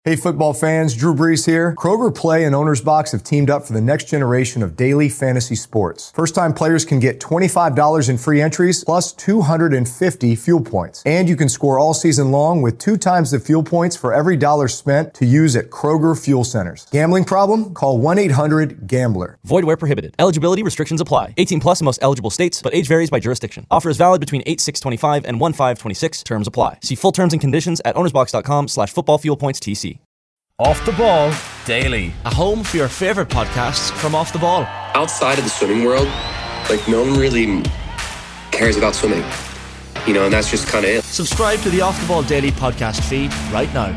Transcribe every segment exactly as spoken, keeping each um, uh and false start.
Hey football fans, Drew Brees here. Kroger Play and Owner's Box have teamed up for the next generation of daily fantasy sports. First-time players can get twenty-five dollars in free entries plus two hundred fifty fuel points. And you can score all season long with two times the fuel points for every dollar spent to use at Kroger Fuel Centers. Gambling problem? Call one eight hundred gambler. Void where prohibited. Eligibility restrictions apply. eighteen plus in most eligible states, but age varies by jurisdiction. Offer is valid between eight six twenty-five and one five twenty-six. Terms apply. See full terms and conditions at ownersbox.com slash football fuel points TC. Off the Ball Daily. A home for your favourite podcasts from Off the Ball. Outside of the swimming world, like no one really cares about swimming. You know, and that's just kind of it. Subscribe to the Off the Ball Daily podcast feed right now.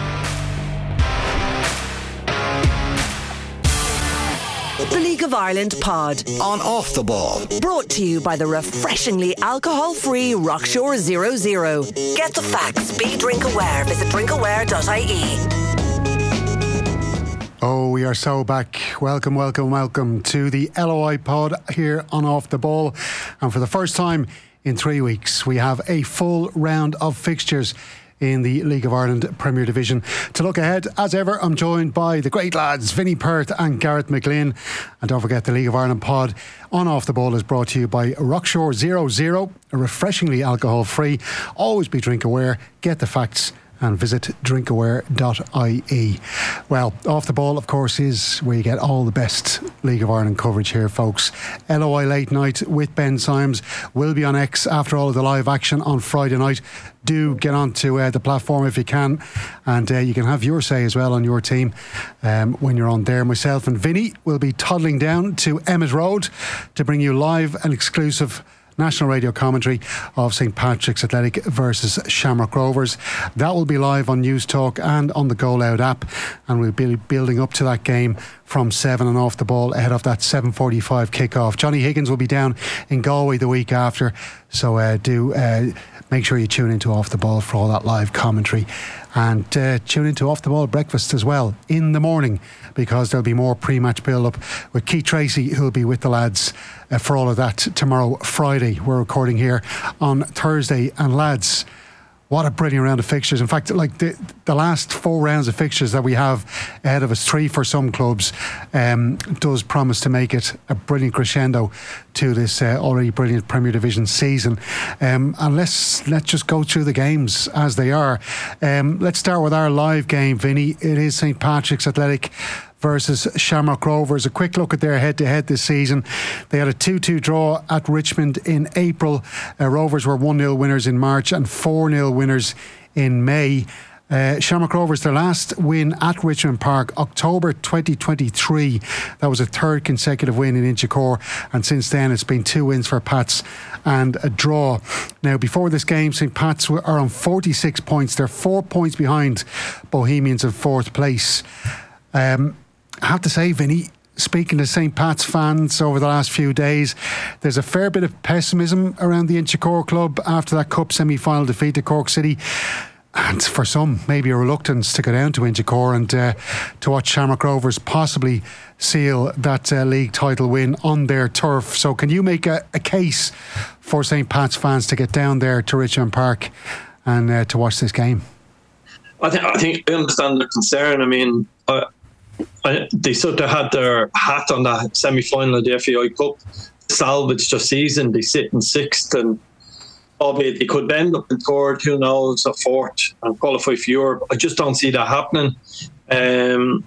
The League of Ireland pod on Off the Ball, brought to you by the refreshingly alcohol-free Rockshore Zero Zero. Get the facts. Be drink aware. Visit drink aware dot I E. Oh, we are so back. Welcome, welcome, welcome to the L O I pod here on Off the Ball. And for the first time in three weeks, we have a full round of fixtures in the League of Ireland Premier Division. To look ahead, as ever, I'm joined by the great lads, Vinnie Perth and Gareth McGlynn. And don't forget, the League of Ireland pod on Off the Ball is brought to you by Rockshore Zero Zero, a refreshingly alcohol-free. Always be drink aware, get the facts, and visit drink aware dot I E. Well, Off the Ball, of course, is where you get all the best League of Ireland coverage here, folks. L O I Late Night with Ben Symes will be on X after all of the live action on Friday night. Do get onto uh, the platform if you can, and uh, you can have your say as well on your team um, when you're on there. Myself and Vinny will be toddling down to Emmett Road to bring you live and exclusive national radio commentary of Saint Patrick's Athletic versus Shamrock Rovers. That will be live on News Talk and on the Go Loud app, and we'll be building up to that game from seven and Off the Ball ahead of that seven forty-five kickoff. Johnny Higgins will be down in Galway the week after, so uh, do uh, make sure you tune into Off the Ball for all that live commentary, and uh, tune into Off the Ball breakfast as well in the morning, because there'll be more pre-match build-up with Keith Tracy, who'll be with the lads uh, for all of that tomorrow, Friday. We're recording here on Thursday, and lads, what a brilliant round of fixtures. In fact, like the the last four rounds of fixtures that we have ahead of us, three for some clubs, um, does promise to make it a brilliant crescendo to this uh, already brilliant Premier Division season. Um, and let's let's just go through the games as they are. Um, let's start with our live game, Vinny. It is Saint Patrick's Athletic versus Shamrock Rovers. A quick look at their head-to-head this season. They had a two two draw at Richmond in April. Uh, Rovers were one nil winners in March and four nil winners in May. Uh, Shamrock Rovers, their last win at Richmond Park, October twenty twenty-three. That was a third consecutive win in Inchicore, and since then it's been two wins for Pats and a draw. Now, before this game, Saint Pats are on forty-six points. They're four points behind Bohemians in fourth place. Um, I have to say, Vinny, speaking to Saint Pat's fans over the last few days, there's a fair bit of pessimism around the Inchicore club after that Cup semi-final defeat to Cork City, and for some maybe a reluctance to go down to Inchicore and uh, to watch Shamrock Rovers possibly seal that uh, league title win on their turf. So can you make a, a case for Saint Pat's fans to get down there to Richmond Park and uh, to watch this game? I think I think I understand the concern. I mean, I, I, they sort of had their hat on that semi-final of the F A I Cup, salvaged their season. They sit in sixth, and albeit they could end up in third, who knows, or fourth, and qualify for Europe. I just don't see that happening. Um,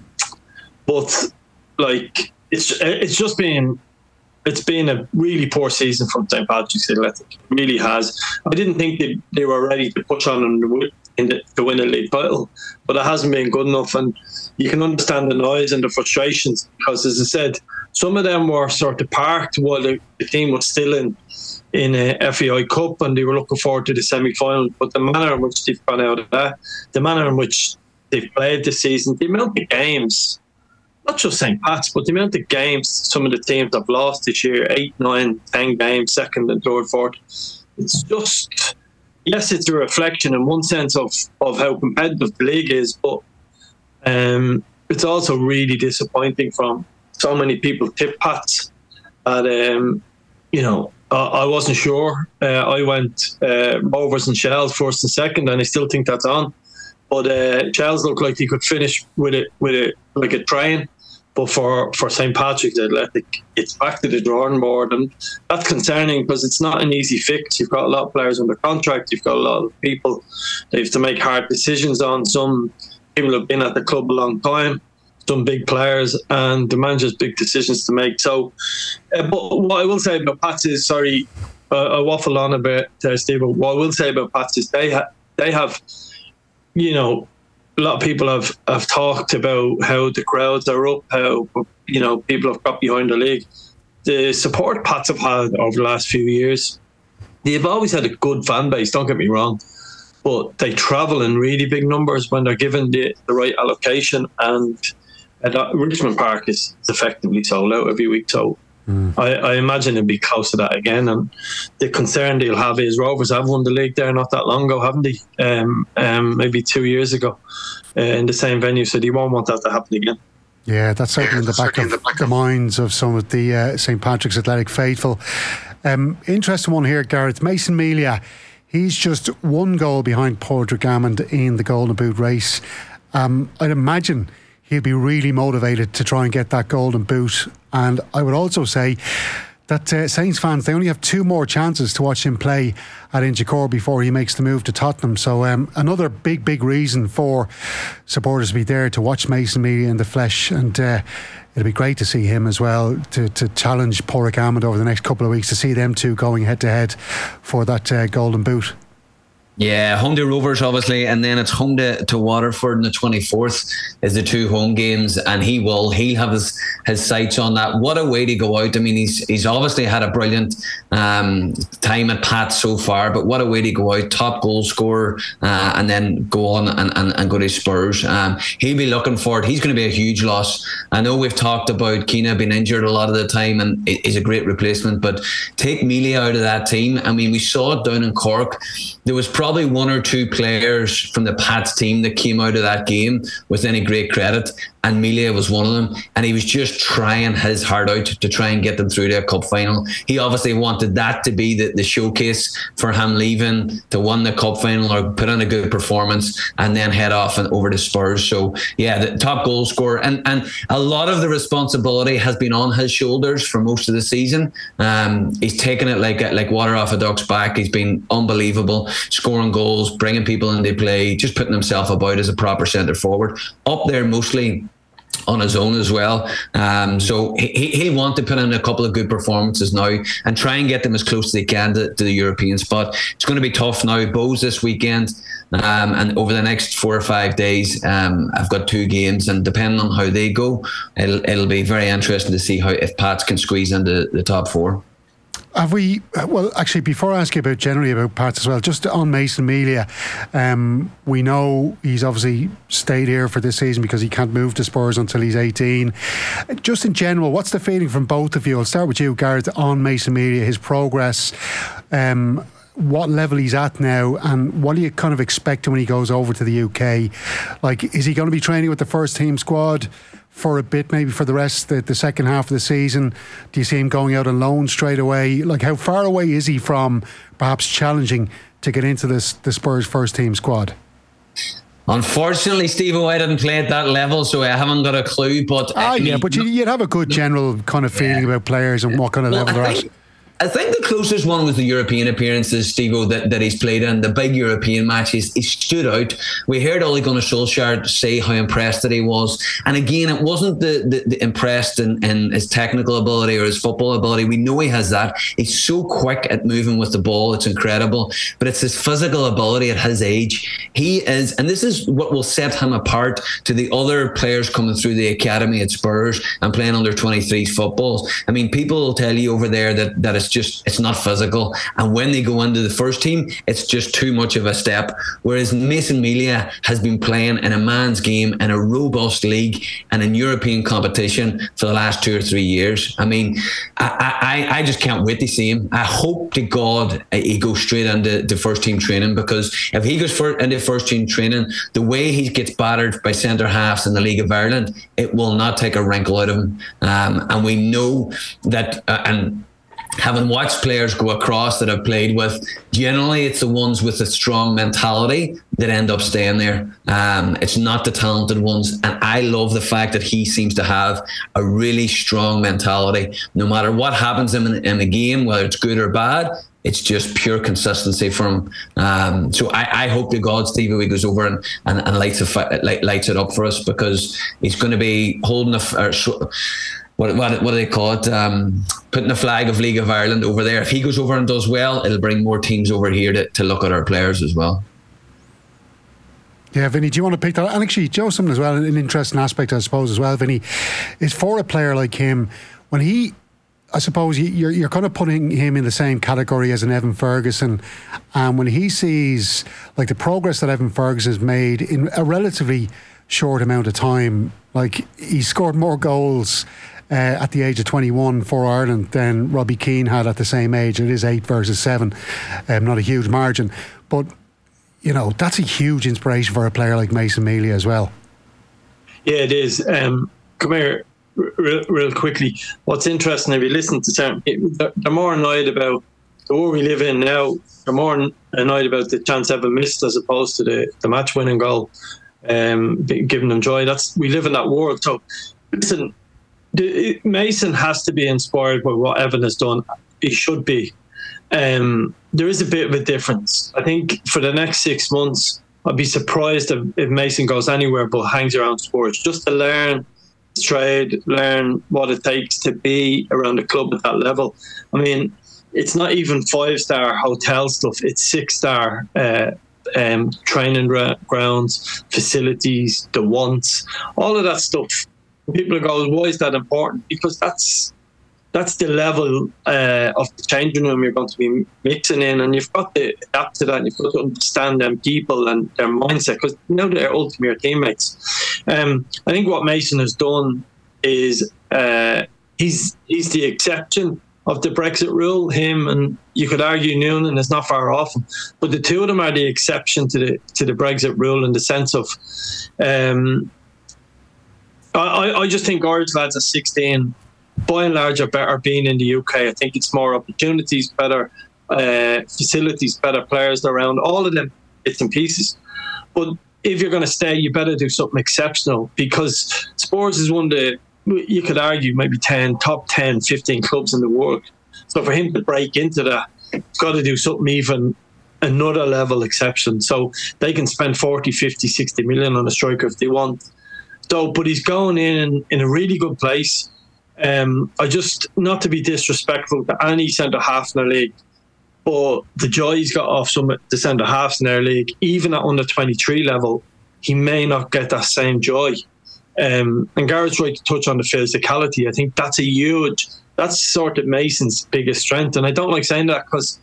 but like it's it's just been it's been a really poor season from Saint Patrick's Athletic. It really has. I didn't think they they were ready to push on and in the, to win a league title, but it hasn't been good enough, and you can understand the noise and the frustrations, because, as I said, some of them were sort of parked while the, the team was still in in a F A I Cup, and they were looking forward to the semi-final. But the manner in which they've gone out of that, the manner in which they've played this season, the amount of games, not just Saint Pat's, but the amount of games some of the teams have lost this year, eight, nine, ten games, second and third, fourth. It's just, yes, it's a reflection in one sense of, of how competitive the league is, but um, it's also really disappointing from so many people tip Pats. And, um, you know, I, I wasn't sure. Uh, I went uh, Rovers and Shells first and second, and I still think that's on. But uh, Charles looked like he could finish with it with it like a train. But for, for Saint Patrick's Athletic, it's back to the drawing board, and that's concerning because it's not an easy fix. You've got a lot of players under contract. You've got a lot of people they have to make hard decisions on. Some people have been at the club a long time, some big players, and the manager's big decisions to make. So, uh, but what I will say about Pats is, sorry, uh, I waffle on a bit there, Steve. But what I will say about Pats is they ha- they have, you know. A lot of people have, have talked about how the crowds are up, how, you know, people have got behind the league. The support Pats have had over the last few years, they've always had a good fan base, don't get me wrong, but they travel in really big numbers when they're given the, the right allocation, and uh, Richmond Park is effectively sold out every week. So mm. I, I imagine it'll be close to that again. And the concern they'll have is Rovers have won the league there not that long ago, haven't they? Um, um, maybe two years ago uh, in the same venue. So they won't want that to happen again. Yeah, that's certainly in the back of the, back the minds of some of the uh, Saint Patrick's Athletic faithful. Um, interesting one here, Gareth. Mason Melia, he's just one goal behind Padraig Hammond in the Golden Boot race. Um, I'd imagine he'll be really motivated to try and get that Golden Boot. And I would also say that uh, Saints fans, they only have two more chances to watch him play at Inchicore before he makes the move to Tottenham. So um, another big, big reason for supporters to be there to watch Mason Melia in the flesh. And uh, it'll be great to see him as well, to, to challenge Padraig Hammond over the next couple of weeks, to see them two going head to head for that uh, Golden Boot. Yeah, home to Rovers obviously, and then it's home to, to Waterford on the twenty-fourth is the two home games, and he will he'll have his, his sights on that. What a way to go out. I mean, he's he's obviously had a brilliant um, time at Pats so far, but what a way to go out, top goal scorer, uh, and then go on and, and, and go to Spurs. Um, he'll be looking forward. He's going to be a huge loss. I know we've talked about Keena being injured a lot of the time, and he's a great replacement, but take Melia out of that team. I mean, we saw it down in Cork. There was probably one or two players from the Pats team that came out of that game with any great credit, and Melia was one of them, and he was just trying his heart out to try and get them through to a cup final. He obviously wanted that to be the, the showcase for him leaving to win the cup final or put in a good performance and then head off and over to Spurs. So yeah, the top goal scorer, and, and a lot of the responsibility has been on his shoulders for most of the season. Um, he's taken it like like water off a duck's back. He's been unbelievable, scoring goals, bringing people into play, just putting himself about as a proper centre forward, up there mostly on his own as well. Um, so he, he'll want to put in a couple of good performances now and try and get them as close as they can to, to the European spot. It's going to be tough now. Bows this weekend, um, and over the next four or five days, um, I've got two games, and depending on how they go, it'll, it'll be very interesting to see how if Pats can squeeze into the top four. Have we, well, actually, before I ask you about generally about Pats as well, just on Mason Melia, um, we know he's obviously stayed here for this season because he can't move to Spurs until he's eighteen. Just in general, what's the feeling from both of you? I'll start with you, Gareth, on Mason Melia, his progress, um, what level he's at now, and what do you kind of expect when he goes over to the U K? Like, is he going to be training with the first team squad for a bit, maybe for the rest, the, the second half of the season? Do you see him going out on loan straight away? Like, how far away is he from perhaps challenging to get into this the Spurs first team squad? Unfortunately, Steve, I didn't play at that level, so I haven't got a clue. But ah, I mean, yeah, but you'd have a good general kind of feeling yeah. about players and what kind of well, level I they're think, at. I think the closest one was the European appearances, Steve-O, that, that he's played in, the big European matches. He stood out. We heard Ole Gunnar Solskjaer say how impressed that he was. And again, it wasn't the, the, the impressed in, in his technical ability or his football ability. We know he has that. He's so quick at moving with the ball. It's incredible. But it's his physical ability at his age. He is, and this is what will set him apart to the other players coming through the academy at Spurs and playing under twenty-threes footballs. I mean, people will tell you over there that, that it's just, it's not physical. And when they go into the first team, it's just too much of a step. Whereas Mason Melia has been playing in a man's game in a robust league and in European competition for the last two or three years. I mean, I, I, I just can't wait to see him. I hope to God he goes straight into the first team training, because if he goes for, into first team training, the way he gets battered by centre halves in the League of Ireland, it will not take a wrinkle out of him. Um, and we know that, uh, and having watched players go across that I've played with, generally it's the ones with a strong mentality that end up staying there. Um, it's not the talented ones. And I love the fact that he seems to have a really strong mentality. No matter what happens in, in the game, whether it's good or bad, it's just pure consistency from him. Um, so I, I hope to God Stevie Wee goes over and, and, and lights, it, light, lights it up for us, because he's going to be holding a... Or, What, what what do they call it? Um, putting the flag of League of Ireland over there. If he goes over and does well, it'll bring more teams over here to, to look at our players as well. Yeah, Vinny, do you want to pick that? And actually, Joe, something as well, an interesting aspect, I suppose, as well, Vinny, is for a player like him, when he, I suppose, you're you're kind of putting him in the same category as an Evan Ferguson, and when he sees like the progress that Evan Ferguson has made in a relatively short amount of time, like he scored more goals Uh, at the age of twenty-one for Ireland than Robbie Keane had at the same age. It is eight versus seven, um, not a huge margin, but you know that's a huge inspiration for a player like Mason Mealy as well. Yeah, it is. Um, come here, real, real quickly. What's interesting, if you listen to certain people, they're more annoyed about the world we live in now. They're more annoyed about the chance Evan missed as opposed to the, the match-winning goal, um, giving them joy. That's we live in that world. So listen. The, Mason has to be inspired by what Evan has done. He should be. Um, there is a bit of a difference. I think for the next six months, I'd be surprised if, if Mason goes anywhere but hangs around sports, just to learn his trade, learn what it takes to be around the club at that level. I mean, it's not even five-star hotel stuff. It's six-star uh, um, training grounds, facilities, the wants, all of that stuff. People go, why is that important? Because that's that's the level uh, of the changing room you're going to be mixing in, and you've got to adapt to that, and you've got to understand them people and their mindset, because you know they're ultimately your teammates. Um, I think what Mason has done is uh, he's he's the exception of the Brexit rule. Him and you could argue Noonan is not far off him, but the two of them are the exception to the to the Brexit rule in the sense of. Um, I, I just think Irish lads at sixteen, by and large, are better being in the U K. I think it's more opportunities, better uh, facilities, better players around, all of them bits and pieces. But if you're going to stay, you better do something exceptional, because Spurs is one of the, you could argue, maybe ten, top ten, fifteen clubs in the world. So for him to break into that, he's got to do something even another level exception. So they can spend forty, fifty, sixty million on a striker if they want. So, but he's going in in a really good place. Um, I just, not to be disrespectful to any centre half in our league, but the joy he's got off some of the centre halves in our league, even at under twenty-three level, he may not get that same joy. Um, and Gareth's right to touch on the physicality. I think that's a huge, that's sort of Mason's biggest strength. And I don't like saying that because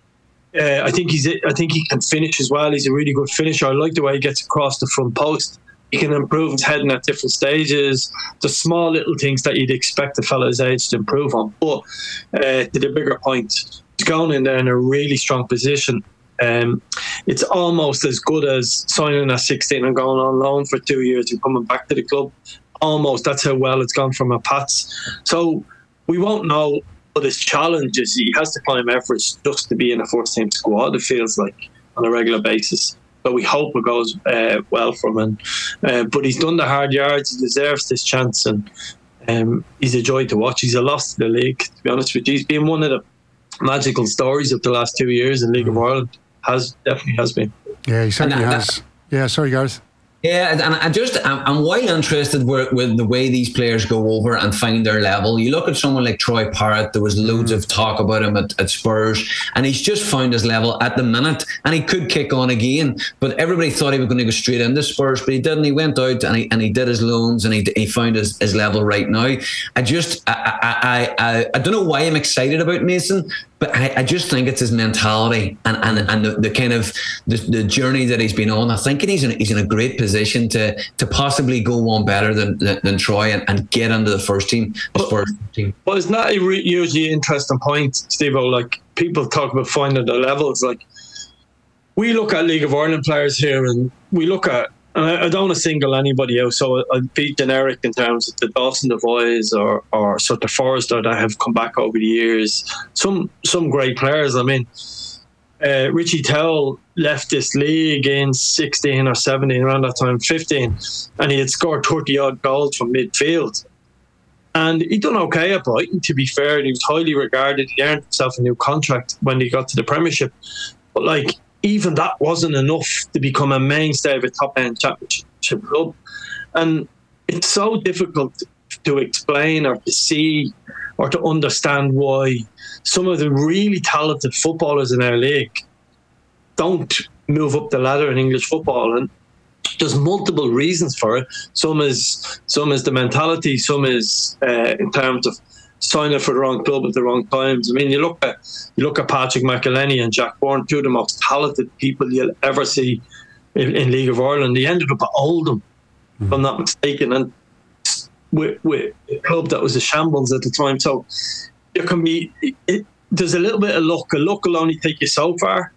uh, I think he's, I think he can finish as well. He's a really good finisher. I like the way he gets across the front post. He can improve his heading at different stages. The small little things that you'd expect a fella's age to improve on. But uh, to the bigger point, he's going in there in a really strong position. Um, it's almost as good as signing at sixteen and going on loan for two years and coming back to the club. Almost, that's how well it's gone from a Pats. So we won't know, but his challenge is he has to climb Everest just to be in a first team squad, it feels like, on a regular basis. But we hope it goes uh, well for him. And, uh, but he's done the hard yards. He deserves this chance, and um, he's a joy to watch. He's a loss to the league, to be honest with you. He's been one of the magical stories of the last two years in League of Ireland. Has definitely has been. Yeah, he certainly and, uh, has. Yeah, sorry, Gareth. Yeah, and I just I'm, I'm well interested with, with the way these players go over and find their level. You look at someone like Troy Parrott. There was loads of talk about him at, at Spurs, and he's just found his level at the minute. And he could kick on again, but everybody thought he was going to go straight into Spurs, but he didn't. He went out and he and he did his loans, and he he found his, his level right now. I just I I, I I don't know why I'm excited about Mason. But I, I just think it's his mentality and, and, and the, the kind of the, the journey that he's been on. I think he's in, he's in a great position to to possibly go on better than than, than Troy and, and get into the first team. The but, first team. Well, it's not a re- usually interesting point, Steve-O. Like, people talk about finding the levels. Like, we look at League of Ireland players here, and we look at and I, I don't want to single anybody out, so I'd be generic in terms of the Dawson Devoys or or sort of Forrester that have come back over the years. Some some great players. I mean, uh, Richie Towell left this league in sixteen or seventeen, around that time, fifteen, and he had scored thirty odd goals from midfield. And he done okay at Brighton, to be fair. He was highly regarded. He earned himself a new contract when he got to the Premiership. But like, even that wasn't enough to become a mainstay of a top-end championship club. And it's so difficult to explain or to see or to understand why some of the really talented footballers in our league don't move up the ladder in English football. And there's multiple reasons for it. Some is some is the mentality. Some is uh, in terms of signing for the wrong club at the wrong times. I mean, you look at you look at Patrick McElhenney and Jack Byrne, two of the most talented people you'll ever see in, in League of Ireland. They ended up at Oldham, mm-hmm. if I'm not mistaken, and with, with a club that was a shambles at the time. So there can be it, there's a little bit of luck. A luck will only take you so far,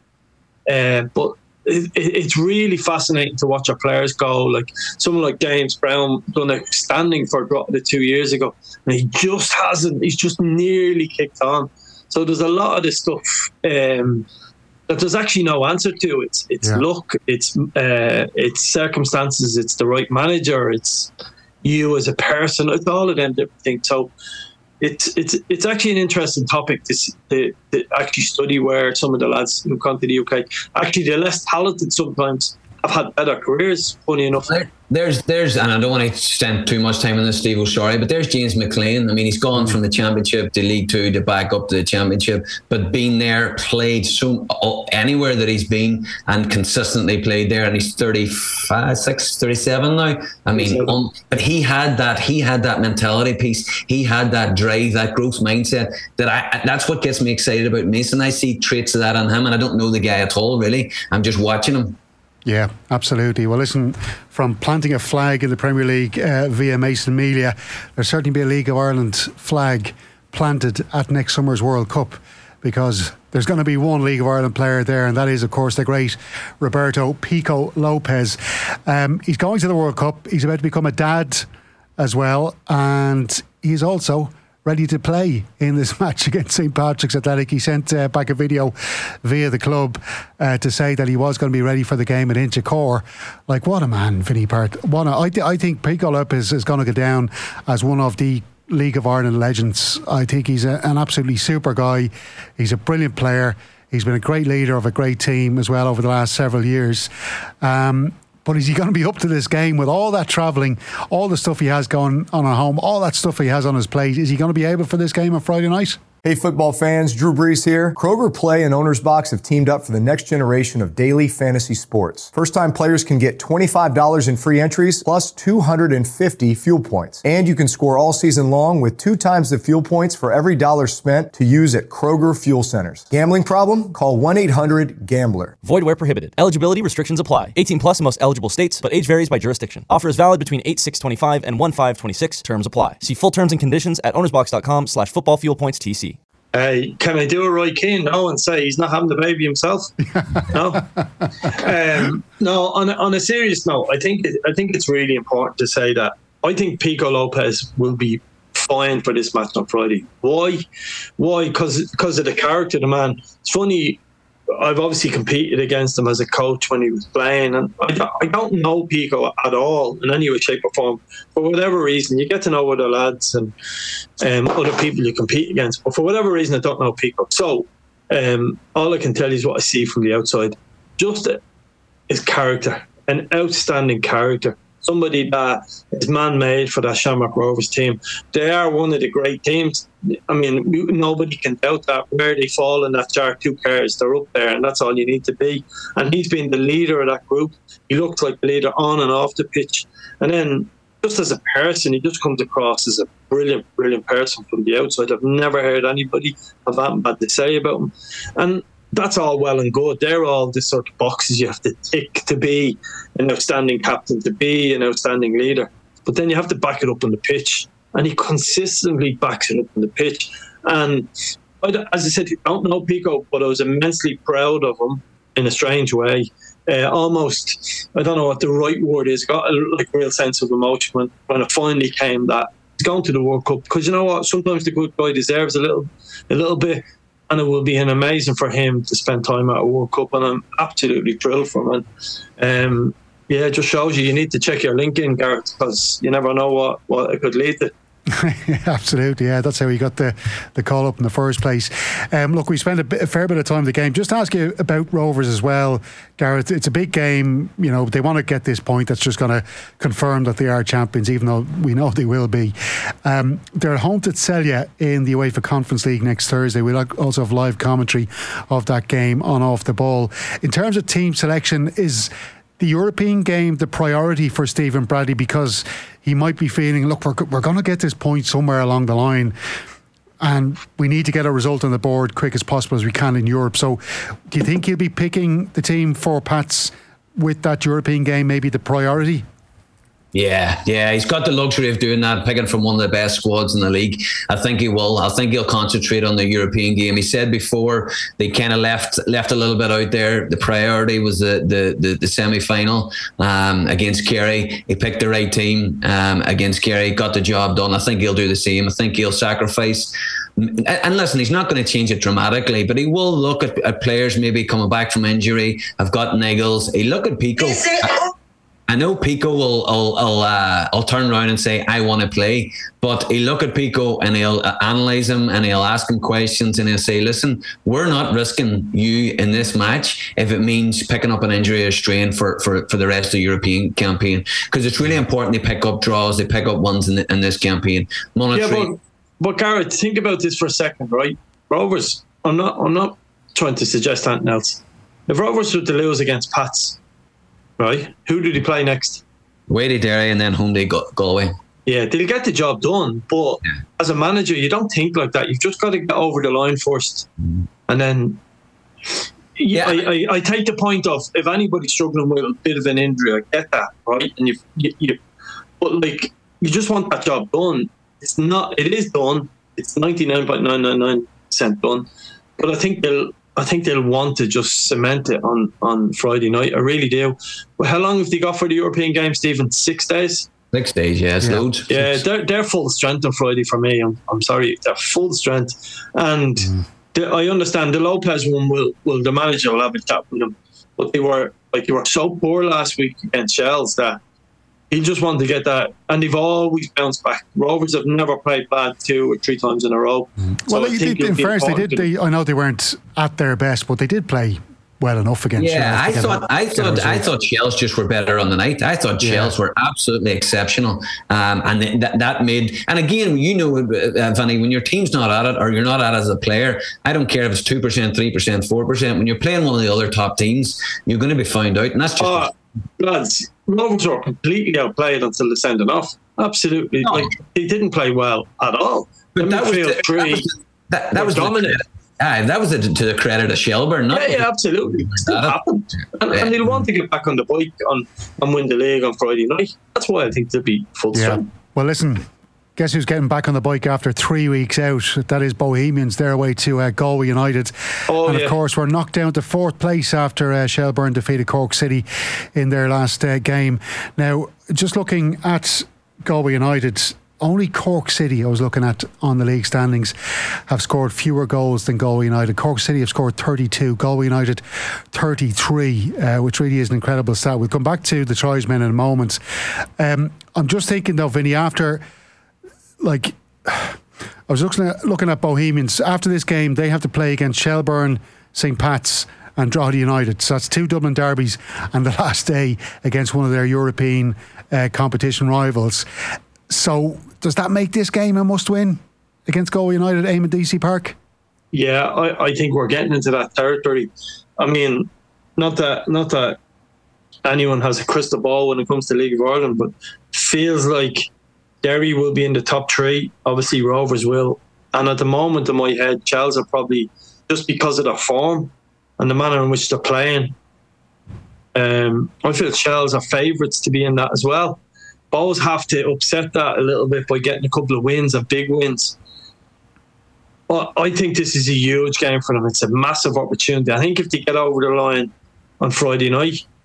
uh, but. It, it's really fascinating to watch our players go. Like someone like James Brown done a standing for Drogheda two years ago, and he just hasn't. He's just nearly kicked on. So there's a lot of this stuff um, that there's actually no answer to. It's it's yeah. luck. It's uh, it's circumstances. It's the right manager. It's you as a person. It's all of them different things. So. It's it's it's actually an interesting topic to, to, to actually study where some of the lads who come to the U K, actually they're less talented sometimes, have had better careers, funny enough. There's, there's, and I don't want to spend too much time on this, Steve O'Shea, but there's James McLean. I mean, he's gone from the Championship to League Two to back up to the Championship, but been there, played so anywhere that he's been, and consistently played there. And he's thirty-five, six, thirty-seven now. I mean, um, but he had that, he had that mentality piece. He had that drive, that growth mindset. That I, that's what gets me excited about Mason. I see traits of that on him, and I don't know the guy at all, really. I'm just watching him. Yeah, absolutely. Well, listen, from planting a flag in the Premier League uh, via Mason Melia, there'll certainly be a League of Ireland flag planted at next summer's World Cup, because there's going to be one League of Ireland player there, and that is, of course, the great Roberto Pico Lopez. Um, he's going to the World Cup. He's about to become a dad as well, and he's also ready to play in this match against Saint Patrick's Athletic. He sent uh, back a video via the club uh, to say that he was going to be ready for the game at Inchicore. Like, what a man, Vinnie Perth. What a, I, th- I think Pico Lopez is going to go down as one of the League of Ireland legends. I think he's a, an absolutely super guy. He's a brilliant player. He's been a great leader of a great team as well over the last several years. Um, But is he going to be up to this game with all that travelling, all the stuff he has going on at home, all that stuff he has on his plate? Is he going to be able for this game on Friday night? Hey football fans, Drew Brees here. Kroger Play and Owner's Box have teamed up for the next generation of daily fantasy sports. First-time players can get twenty-five dollars in free entries plus two hundred fifty fuel points. And you can score all season long with two times the fuel points for every dollar spent to use at Kroger Fuel Centers. Gambling problem? Call one eight hundred gambler. Void where prohibited. Eligibility restrictions apply. eighteen plus in most eligible states, but age varies by jurisdiction. Offer is valid between eight six twenty-five and one five twenty-six. Terms apply. See full terms and conditions at ownersbox.com slash football fuel points TC. Uh, can I do a Roy Keane now and say he's not having the baby himself? No, um, no. On a, on a serious note, I think it, I think it's really important to say that I think Pico Lopez will be fine for this match on Friday. Why? Why? Because because of the character of the man. It's funny. I've obviously competed against him as a coach when he was playing, and I don't, I don't know Pico at all in any way, shape or form. For whatever reason, you get to know other lads and um, other people you compete against, but for whatever reason I don't know Pico. So um, all I can tell you is what I see from the outside. Just his character, an outstanding character. Somebody that is man-made for that Shamrock Rovers team. They are one of the great teams. I mean, nobody can doubt that. Where they fall in that chart, two cars, they're up there, and that's all you need to be. And he's been the leader of that group. He looks like the leader on and off the pitch. And then, just as a person, he just comes across as a brilliant, brilliant person from the outside. I've never heard anybody have that bad to say about him. And that's all well and good. They're all the sort of boxes you have to tick to be an outstanding captain, to be an outstanding leader. But then you have to back it up on the pitch. And he consistently backs it up on the pitch. And as I said, I don't know Pico, but I was immensely proud of him in a strange way. uh, almost, I don't know what the right word is, got a like real sense of emotion when, when it finally came that he's going to the World Cup. Because you know what, sometimes the good guy deserves a little, a little bit, and it will be an amazing for him to spend time at a World Cup, and I'm absolutely thrilled for him. And, um, yeah, it just shows you you need to check your LinkedIn, Gareth, because you never know what, what it could lead to. Absolutely, yeah. That's how he got the, the call up in the first place. Um, look, we spent a, bit, a fair bit of time in the game. Just to ask you about Rovers as well, Gareth. It's a big game. You know, they want to get this point that's just going to confirm that they are champions, even though we know they will be. Um, they're at home to Celje in the UEFA Conference League next Thursday. We'll also have live commentary of that game on Off the Ball. In terms of team selection, is the European game the priority for Stephen Bradley, because he might be feeling, look, we're, we're going to get this point somewhere along the line and we need to get a result on the board quick as possible as we can in Europe. So do you think he'll be picking the team for Pats with that European game maybe the priority? Yeah, yeah, he's got the luxury of doing that, picking from one of the best squads in the league. I think he will. I think he'll concentrate on the European game. He said before they kind of left left a little bit out there. The priority was the the, the, the semi-final um, against Kerry. He picked the right team um, against Kerry, got the job done. I think he'll do the same. I think he'll sacrifice. And listen, he's not going to change it dramatically, but he will look at, at players maybe coming back from injury. I've got Niggles. He look at Pico. I know Pico will, will, will uh, I'll turn around and say, I want to play. But he'll look at Pico and he'll analyse him and he'll ask him questions and he'll say, listen, we're not risking you in this match if it means picking up an injury or strain for, for, for the rest of the European campaign. Because it's really important they pick up draws, they pick up ones in, the, in this campaign. Monetary. Yeah, but, but Gareth, think about this for a second, right? Rovers, I'm not, I'm not trying to suggest anything else. If Rovers were to lose against Pats, right, who do they play next? Wady Derry and then home they go Galway. Yeah, they'll get the job done, but yeah. As a manager, you don't think like that. You've just got to get over the line first, mm. and then. Yeah, I, I, I take the point of if anybody's struggling with a bit of an injury, I get that, right? And you, you, you, but like you just want that job done. It's not. It is done. It's ninety-nine point nine nine nine percent done, but I think they'll. I think they'll want to just cement it on, on Friday night. I really do. But how long have they got for the European game, Stephen? Six days? Six days, yeah, it's yeah. loads. Yeah, they're, they're full strength on Friday for me. I'm, I'm sorry, they're full strength. And mm. the, I understand the Lopez one will, will the manager will have a chat with them. But they were like they were so poor last week against Shells that he just wanted to get that, and they've always bounced back. Rovers have never played bad two or three times in a row. Mm. So well, they did, in fairness, they did. They, I know they weren't at their best, but they did play well enough against. Yeah, I thought, a, I thought, I thought Shells just were better on the night. I thought yeah. Shells were absolutely exceptional, um, and that that made. And again, you know, uh, Vinny, when your team's not at it or you're not at it as a player, I don't care if it's two percent, three percent, four percent. When you're playing one of the other top teams, you're going to be found out, and that's just. Uh, lads, Rovers were completely outplayed until they sent it off. Absolutely, no. Like they didn't play well at all. But that was, the, that was the, that, that was dominant. Ah, that was the, to the credit of Shelburne. Not yeah, yeah, absolutely. It still happened, and, yeah. and they'll want to get back on the bike on and win the league on Friday night. That's why I think they'll be full yeah. strength. Well, listen. Guess who's getting back on the bike after three weeks out? That is Bohemians. They're away to uh, Galway United. Oh, and of yeah. course, we're knocked down to fourth place after uh, Shelburne defeated Cork City in their last uh, game. Now, just looking at Galway United, only Cork City, I was looking at on the league standings, have scored fewer goals than Galway United. Cork City have scored thirty-two, Galway United thirty-three, uh, which really is an incredible stat. We'll come back to the tries men in a moment. Um, I'm just thinking though, Vinny, after... Like, I was looking at, looking at Bohemians. After this game, they have to play against Shelburne, Saint Pat's and Drogheda United. So that's two Dublin derbies and the last day against one of their European uh, competition rivals. So does that make this game a must-win against Galway United, Eamon D C Park? Yeah, I, I think we're getting into that territory. I mean, not that not that anyone has a crystal ball when it comes to League of Ireland, but feels like Derry will be in the top three. Obviously, Rovers will. And at the moment, in my head, Chels are probably, just because of their form and the manner in which they're playing, um, I feel Chels are favourites to be in that as well. Bows have to upset that a little bit by getting a couple of wins and big wins. But I think this is a huge game for them. It's a massive opportunity. I think if they get over the line on Friday night,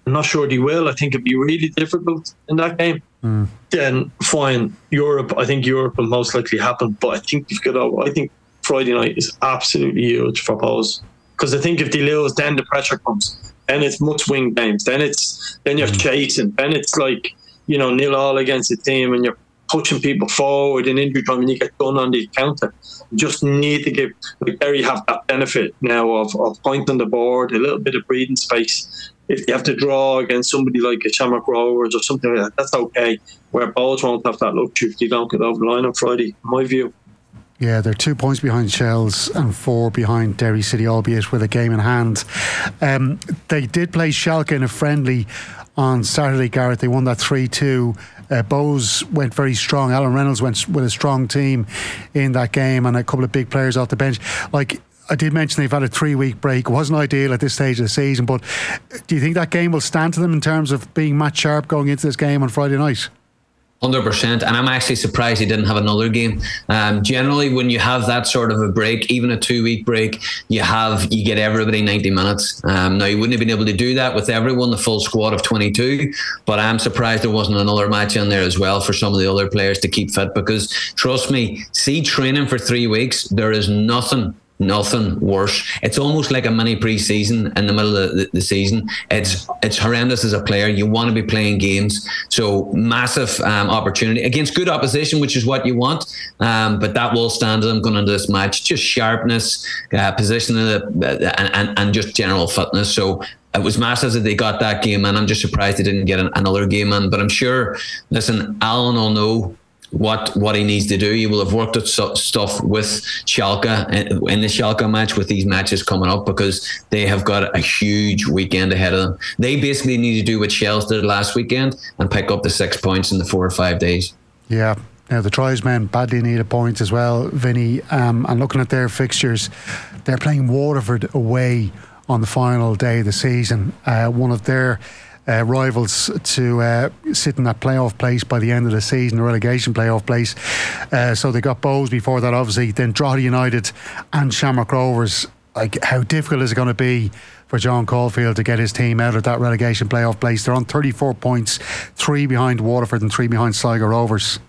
I'm not sure they will. I think it'd be really difficult in that game. Mm. Then fine, Europe. I think Europe will most likely happen. But I think you've got. I think Friday night is absolutely huge for Bohs, because I think if they lose, then the pressure comes. Then it's must-win games. Then it's then you're mm. chasing. Then it's like, you know, nil all against the team, and you're pushing people forward in injury time, and you get done on the counter. You just need to give, like, there you have that benefit now of, of point on the board, a little bit of breathing space. If you have to draw against somebody like a Shamrock Rovers or something like that, that's okay. Where Bohs won't have that luxury if they don't get over the line on Friday, in my view. Yeah, they're two points behind Shells and four behind Derry City, albeit with a game in hand. Um, they did play Schalke in a friendly on Saturday, Gareth. They won that three two. Uh, Bohs went very strong. Alan Reynolds went with a strong team in that game, and a couple of big players off the bench. Like I did mention, they've had a three-week break. It wasn't ideal at this stage of the season, but do you think that game will stand to them in terms of being match sharp going into this game on Friday night? one hundred percent, and I'm actually surprised he didn't have another game. Um, generally, when you have that sort of a break, even a two-week break, you have you get everybody ninety minutes. Um, now, you wouldn't have been able to do that with everyone, the full squad of twenty-two, but I'm surprised there wasn't another match in there as well for some of the other players to keep fit, because, trust me, see training for three weeks, there is nothing Nothing worse. It's almost like a mini pre-season in the middle of the, the season. It's it's horrendous as a player. You want to be playing games. So massive um, opportunity against good opposition, which is what you want. Um, but that will stand to them going into this match. Just sharpness, uh, positioning, uh, and, and, and just general fitness. So it was massive that they got that game in. I'm just surprised they didn't get an, another game in. But I'm sure, listen, Alan will know what what he needs to do. He will have worked at so, stuff with Schalke in, in the Schalke match, with these matches coming up, because they have got a huge weekend ahead of them. They basically need to do what Shells did last weekend and pick up the six points in the four or five days. Yeah. Now the Tribesmen badly need a point as well, Vinny. Um, and looking at their fixtures, they're playing Waterford away on the final day of the season. Uh, one of their Uh, rivals to uh, sit in that playoff place by the end of the season, the relegation playoff place. Uh, so they got Bohs before that, obviously, then Drogheda United and Shamrock Rovers. Like, how difficult is it going to be for John Caulfield to get his team out of that relegation playoff place? They're on thirty-four points, three behind Waterford and three behind Sligo Rovers.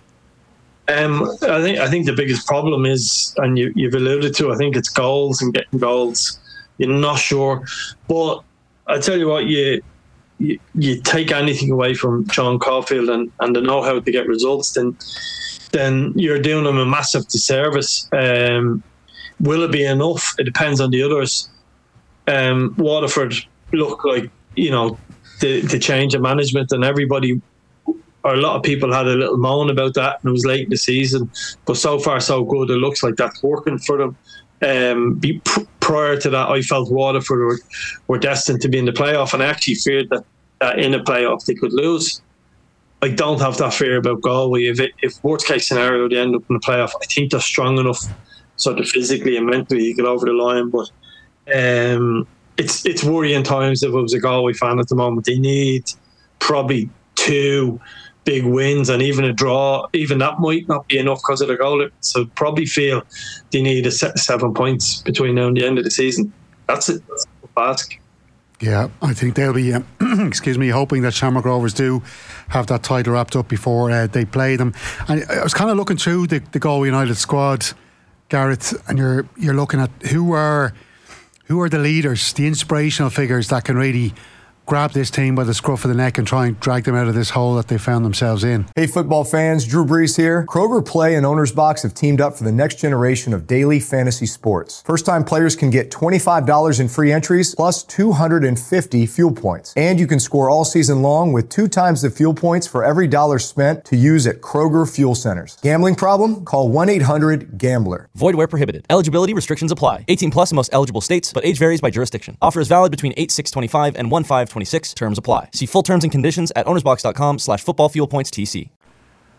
Um, I think I think the biggest problem is, and you, you've alluded to, I think it's goals and getting goals. You're not sure, but I tell you what, you. You, you take anything away from John Caulfield and, and the know-how to get results, then then you're doing him a massive disservice. Um, will it be enough? It depends on the others. Um, Waterford look like, you know, the, the change of management, and everybody, or a lot of people had a little moan about that, and it was late in the season, but so far so good. It looks like that's working for them. Um, be, pr- prior to that, I felt Waterford were, were destined to be in the playoff, and I actually feared that, that in the playoff they could lose. I don't have that fear about Galway. If it, if worst case scenario they end up in the playoff, I think they're strong enough, sort of physically and mentally, to get over the line. But um, it's it's worrying times. If I was a Galway fan at the moment, they need probably two big wins, and even a draw, even that might not be enough because of the goal. So probably feel they need a set seven points between now and the end of the season. That's it. That's a task. Yeah, I think they'll be, uh, excuse me, hoping that Shamrock Rovers do have that title wrapped up before uh, they play them. And I was kind of looking through the, the Galway United squad, Gareth, and you're you're looking at who are who are the leaders, the inspirational figures that can really grab this team by the scruff of the neck and try and drag them out of this hole that they found themselves in. Hey football fans, Drew Brees here. Kroger Play and Owner's Box have teamed up for the next generation of daily fantasy sports. First time players can get twenty-five dollars in free entries plus two hundred fifty fuel points. And you can score all season long with two times the fuel points for every dollar spent to use at Kroger Fuel Centers. Gambling problem? Call one eight hundred gambler. Void where prohibited. Eligibility restrictions apply. eighteen plus in most eligible states, but age varies by jurisdiction. Offer is valid between eight six twenty-five and one five twenty-six. Terms apply. See full terms and conditions at ownersbox.com slash football fuel points TC.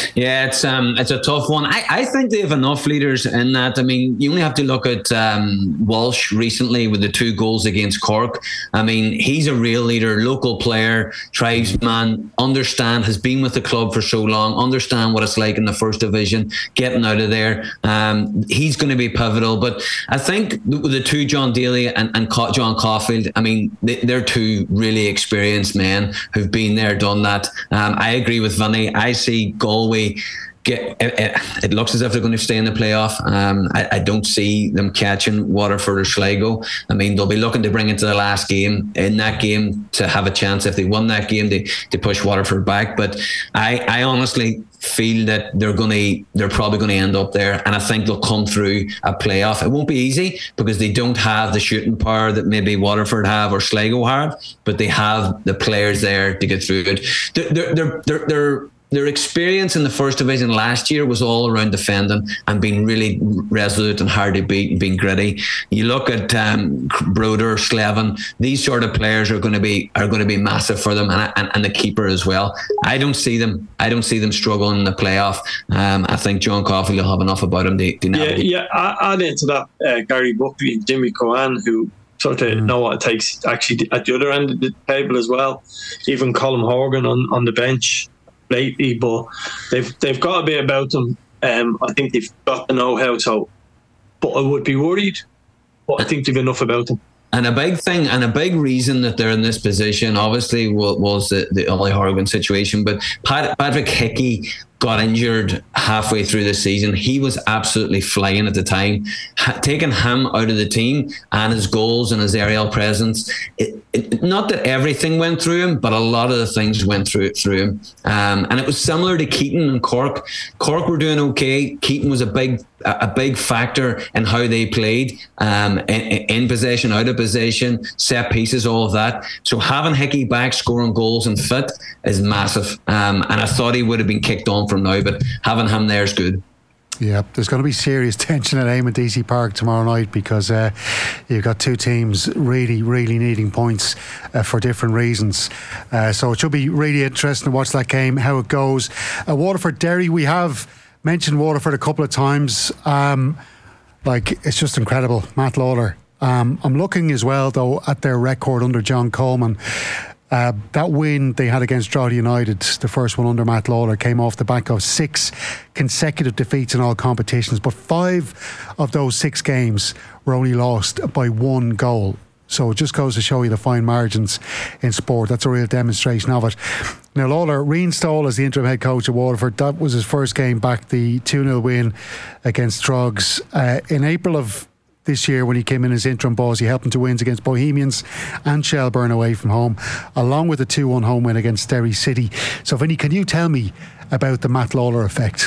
Yeah, it's um, it's a tough one. I, I think they have enough leaders in that. I mean, you only have to look at um, Walsh recently with the two goals against Cork. I mean, he's a real leader, local player, tribesman, understand, has been with the club for so long, understand what it's like in the first division, getting out of there. Um, he's going to be pivotal. But I think the, the two, John Daly and, and John Caulfield, I mean, they, they're two really experienced men who've been there, done that. Um, I agree with Vinny. I see Galway get it, it, it looks as if they're going to stay in the playoff. Um, I, I don't see them catching Waterford or Sligo. I mean, they'll be looking to bring it to the last game. In that game, to have a chance, if they won that game, they, they push Waterford back. But I, I honestly feel that they're going to they're probably going to end up there, and I think they'll come through a playoff. It won't be easy because they don't have the shooting power that maybe Waterford have or Sligo have, but they have the players there to get through it. They're they're they're, they're, they're Their experience in the first division last year was all around defending and being really resolute and hard to beat and being gritty. You look at um, Broder, Slevin; these sort of players are going to be are going to be massive for them, and, and and the keeper as well. I don't see them. I don't see them struggling in the playoff. Um, I think John Caulfield will have enough about him to, to navigate. Yeah, yeah. Add into that uh, Gary Buckley and Jimmy Cohan, who sort of mm. know what it takes actually at the other end of the table as well. Even Colm Horgan on, on the bench lately, but they've they've got a bit about them. Um, I think they've got the know-how. So, but I would be worried. But I think they've enough about them. And a big thing, and a big reason that they're in this position, obviously, was the, the Ollie Horgan situation. But Pat, Patrick Hickey got injured halfway through the season. He was absolutely flying at the time. Ha- taking him out of the team and his goals and his aerial presence, it, it, not that everything went through him, but a lot of the things went through through him. Um, and it was similar to Keaton and Cork. Cork were doing okay. Keaton was a big a big factor in how they played, um, in, in possession, out of possession, set pieces, all of that. So having Hickey back scoring goals and fit is massive. Um, and I thought he would have been kicked on from now, but having him there is good. Yeah, there's going to be serious tension at Eamon D C Park tomorrow night because uh, you've got two teams really, really needing points uh, for different reasons. Uh, so it should be really interesting to watch that game, how it goes. Uh, Waterford Derry, we have mentioned Waterford a couple of times. Um, like, it's just incredible. Matt Lawler. Um, I'm looking as well, though, at their record under John Coleman. Uh, that win they had against Drogheda United, the first one under Matt Lawler, came off the back of six consecutive defeats in all competitions. But five of those six games were only lost by one goal. So it just goes to show you the fine margins in sport. That's a real demonstration of it. Now, Lawler reinstalled as the interim head coach at Waterford. That was his first game back, the two nil win against Trogs. Uh, in April of this year, when he came in as interim boss, he helped them to wins against Bohemians and Shelburne away from home, along with a two one home win against Derry City. So, Vinny, can you tell me about the Matt Lawler effect?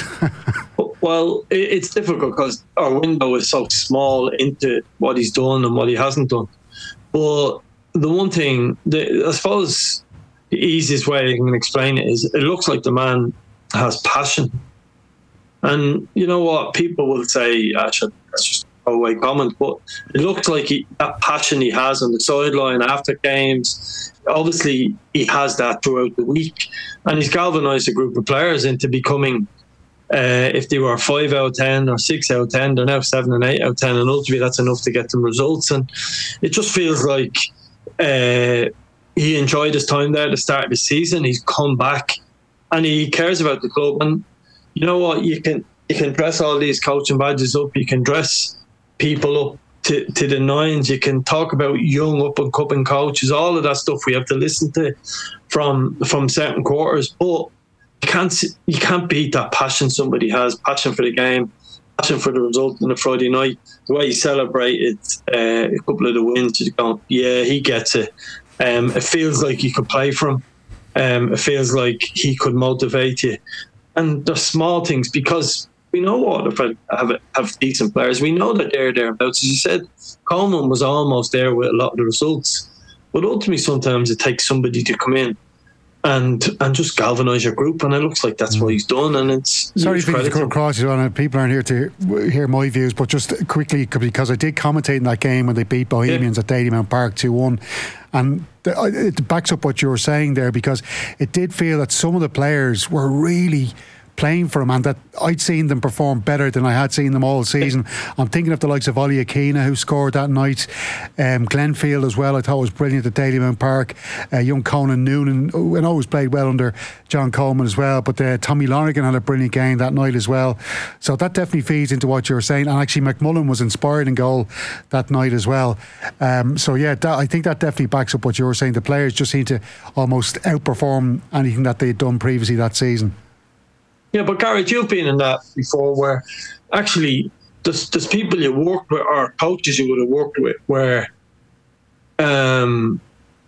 Well, it's difficult because our window is so small into what he's done and what he hasn't done. But the one thing, the, I suppose the easiest way I can explain it is it looks like the man has passion. And you know what? People will say, actually, that's just a away comment, but it looks like he, that passion he has on the sideline after games, obviously he has that throughout the week. And he's galvanised a group of players into becoming, uh, if they were five out of ten or six out of ten, they're now seven and eight out of ten. And ultimately that's enough to get them results. And it just feels like uh, he enjoyed his time there at the start of the season. He's come back and he cares about the club. And you know what? You can you can dress all these coaching badges up. You can dress people up to, to the nines. You can talk about young up and coming coaches. All of that stuff we have to listen to from from certain quarters. But you can't you can't beat that passion somebody has. Passion for the game, passion for the result on a Friday night. The way he celebrated uh, a couple of the wins, you're going, yeah, he gets it. Um, it feels like you could play for him. Um, it feels like he could motivate you. And the small things, because we know what if I have have decent players. We know that they're thereabouts. As you said, Coleman was almost there with a lot of the results. But ultimately, sometimes it takes somebody to come in and and just galvanise your group. And it looks like that's what he's done. And it's sorry if you come across you on. People aren't here to hear my views, but just quickly, because I did commentate in that game when they beat Bohemians yeah. at Dalymount Park two one. And it backs up what you were saying there, because it did feel that some of the players were really playing for him, and that I'd seen them perform better than I had seen them all season. I'm thinking of the likes of Ollie Aquina, who scored that night, um, Glenfield as well, I thought was brilliant at Dalymount Park, uh, young Conan Noonan, who always played well under John Coleman as well, but uh, Tommy Lonergan had a brilliant game that night as well. So that definitely feeds into what you were saying, and actually McMullen was inspired in goal that night as well. Um, so yeah, that, I think that definitely backs up what you were saying. The players just seem to almost outperform anything that they'd done previously that season. Yeah, but Gareth, you've been in that before, where actually there's, there's people you worked with or coaches you would have worked with where um,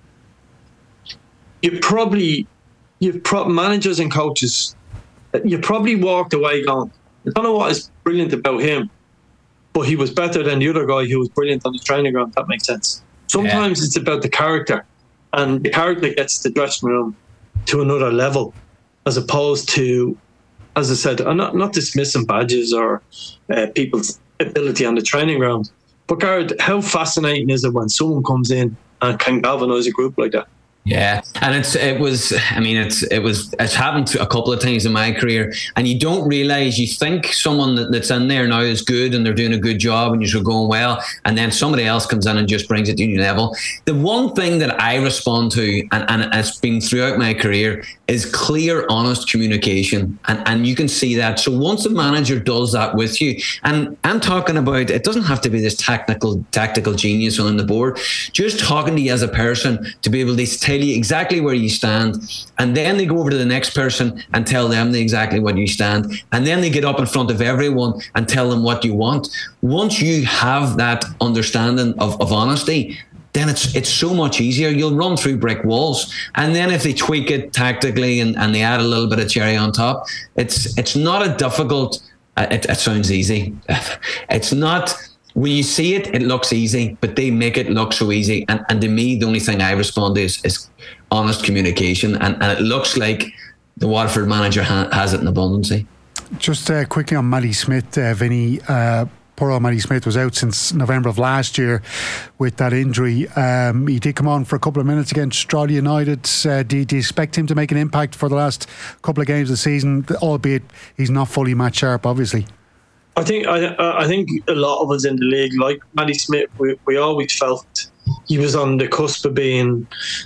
you probably you've pro- managers and coaches, you probably walked away going, I don't know what is brilliant about him, but he was better than the other guy who was brilliant on the training ground. If that makes sense. Sometimes yeah. It's about the character, and the character gets the dressing room to another level, as opposed to, as I said, I'm not, not dismissing badges or uh, people's ability on the training ground. But Gareth, how fascinating is it when someone comes in and can galvanise a group like that? Yeah, and it's it was I mean it's it was it's happened a couple of times in my career, and you don't realise, you think someone that, that's in there now is good and they're doing a good job and you're going well, and then somebody else comes in and just brings it to your level. The one thing that I respond to, and, and it's been throughout my career, is clear, honest communication, and and you can see that. So once a manager does that with you, and I'm talking about, it doesn't have to be this technical tactical genius on the board, just talking to you as a person, to be able to tell you exactly where you stand, and then they go over to the next person and tell them the exactly what you stand, and then they get up in front of everyone and tell them what you want. Once you have that understanding of, of honesty, then it's it's so much easier. You'll run through brick walls, and then if they tweak it tactically and, and they add a little bit of cherry on top, it's it's not a difficult uh, it, it sounds easy it's not. When you see it, it looks easy, but they make it look so easy. And, and to me, the only thing I respond to is, is honest communication. And, and it looks like the Waterford manager ha- has it in abundance. Just uh, quickly on Matty Smith, uh, Vinny. Uh, poor old Matty Smith was out since November of last year with that injury. Um, he did come on for a couple of minutes against Stroud United. Uh, do, do you expect him to make an impact for the last couple of games of the season, albeit he's not fully match sharp, obviously? I think I, I think a lot of us in the league, like Matty Smith, we, we always felt he was on the cusp of being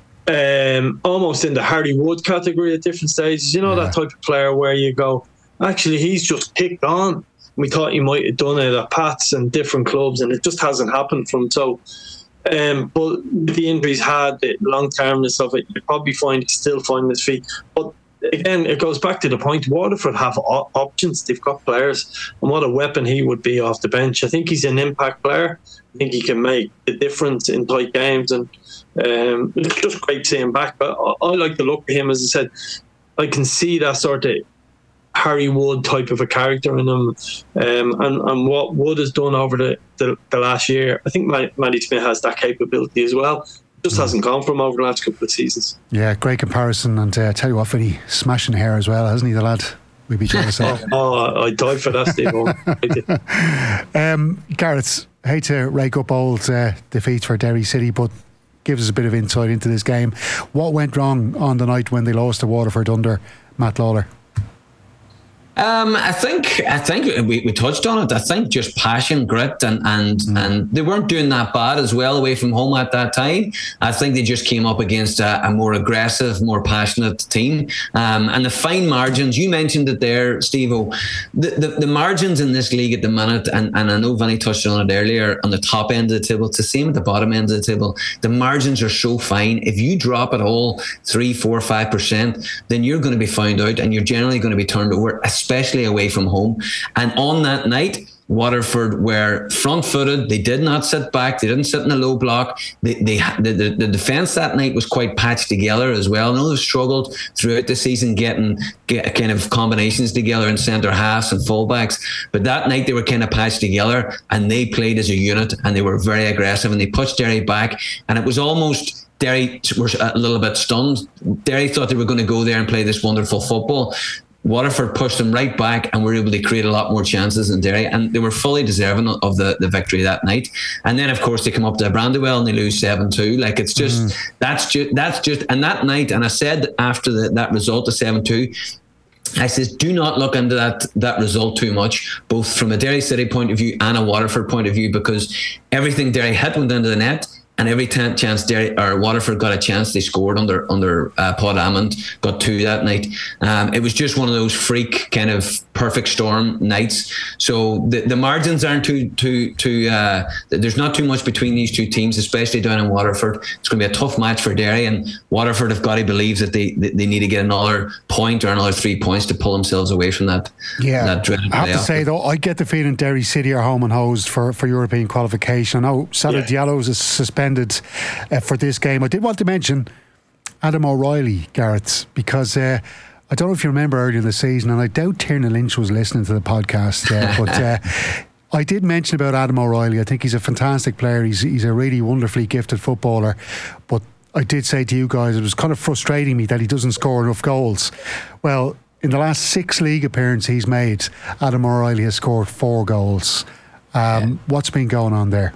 um, almost in the Harry Wood category at different stages. You know, yeah. That type of player where you go, actually, he's just kicked on. We thought he might have done it at Pats and different clubs, and it just hasn't happened from. So, um, but the injuries had, the long termness of it, you probably find he's still finding his feet. But again, it goes back to the point, Waterford have op- options. They've got players, and what a weapon he would be off the bench. I think he's an impact player. I think he can make the difference in tight games, and um, it's just great to see him back. But I, I like the look of him. As I said, I can see that sort of Harry Wood type of a character in him, um, and, and what Wood has done over the, the, the last year. I think Matty Smith has that capability as well. Just hasn't gone from over the last couple of seasons. Yeah, great comparison. And uh, tell you what, Vinny, smashing hair as well, hasn't he, the lad? We'd be jealous of him. Oh, I died for that, Steve. um, Gareth, hate to rake up old uh, defeats for Derry City, but give us a bit of insight into this game. What went wrong on the night when they lost to Waterford under Matt Lawler? Um, I think I think we, we touched on it. I think just passion, grit, and and mm. and they weren't doing that bad as well away from home at that time. I think they just came up against a, a more aggressive, more passionate team. Um, and the fine margins, you mentioned it there, Steve-O. The, the the margins in this league at the minute, and, and I know Vinny touched on it earlier, on the top end of the table, it's the same at the bottom end of the table. The margins are so fine. If you drop it all three, four, five percent, then you're going to be found out, and you're generally going to be turned over, especially away from home. And on that night, Waterford were front-footed. They did not sit back. They didn't sit in a low block. They, they, the, the, the defence that night was quite patched together as well. I know they've struggled throughout the season getting get kind of combinations together in centre halves and fullbacks, but that night they were kind of patched together, and they played as a unit, and they were very aggressive, and they pushed Derry back, and it was almost Derry were a little bit stunned. Derry thought they were going to go there and play this wonderful football. Waterford pushed them right back and were able to create a lot more chances than Derry, and they were fully deserving of the, the victory that night. And then, of course, they come up to Brandywell and they lose seven two. Like, it's just, mm. that's just, that's just, and that night, and I said after the, that result of seven two, I says, do not look into that that result too much, both from a Derry City point of view and a Waterford point of view, because everything Derry hit went into the net. And every ten chance Derry or Waterford got a chance, they scored under under uh, Pod Hammond, got two that night. Um, it was just one of those freak kind of perfect storm nights. So the, the margins aren't too too too. Uh, there's not too much between these two teams, especially down in Waterford. It's going to be a tough match for Derry, and Waterford have got to believe that they they need to get another point or another three points to pull themselves away from that. Yeah, that dreaded I have playoff. to say though, I get the feeling Derry City are home and hosed for, for European qualification. I know Salah Yeah. Diallo is suspended uh, for this game. I did want to mention Adam O'Reilly, Gareth, because uh, I don't know if you remember earlier in the season, and I doubt Tiernan Lynch was listening to the podcast, uh, but uh, I did mention about Adam O'Reilly. I think he's a fantastic player. He's he's a really wonderfully gifted footballer, but I did say to you guys, it was kind of frustrating me that he doesn't score enough goals. Well, in the last six league appearances he's made, Adam O'Reilly has scored four goals. Um, yeah. What's been going on there?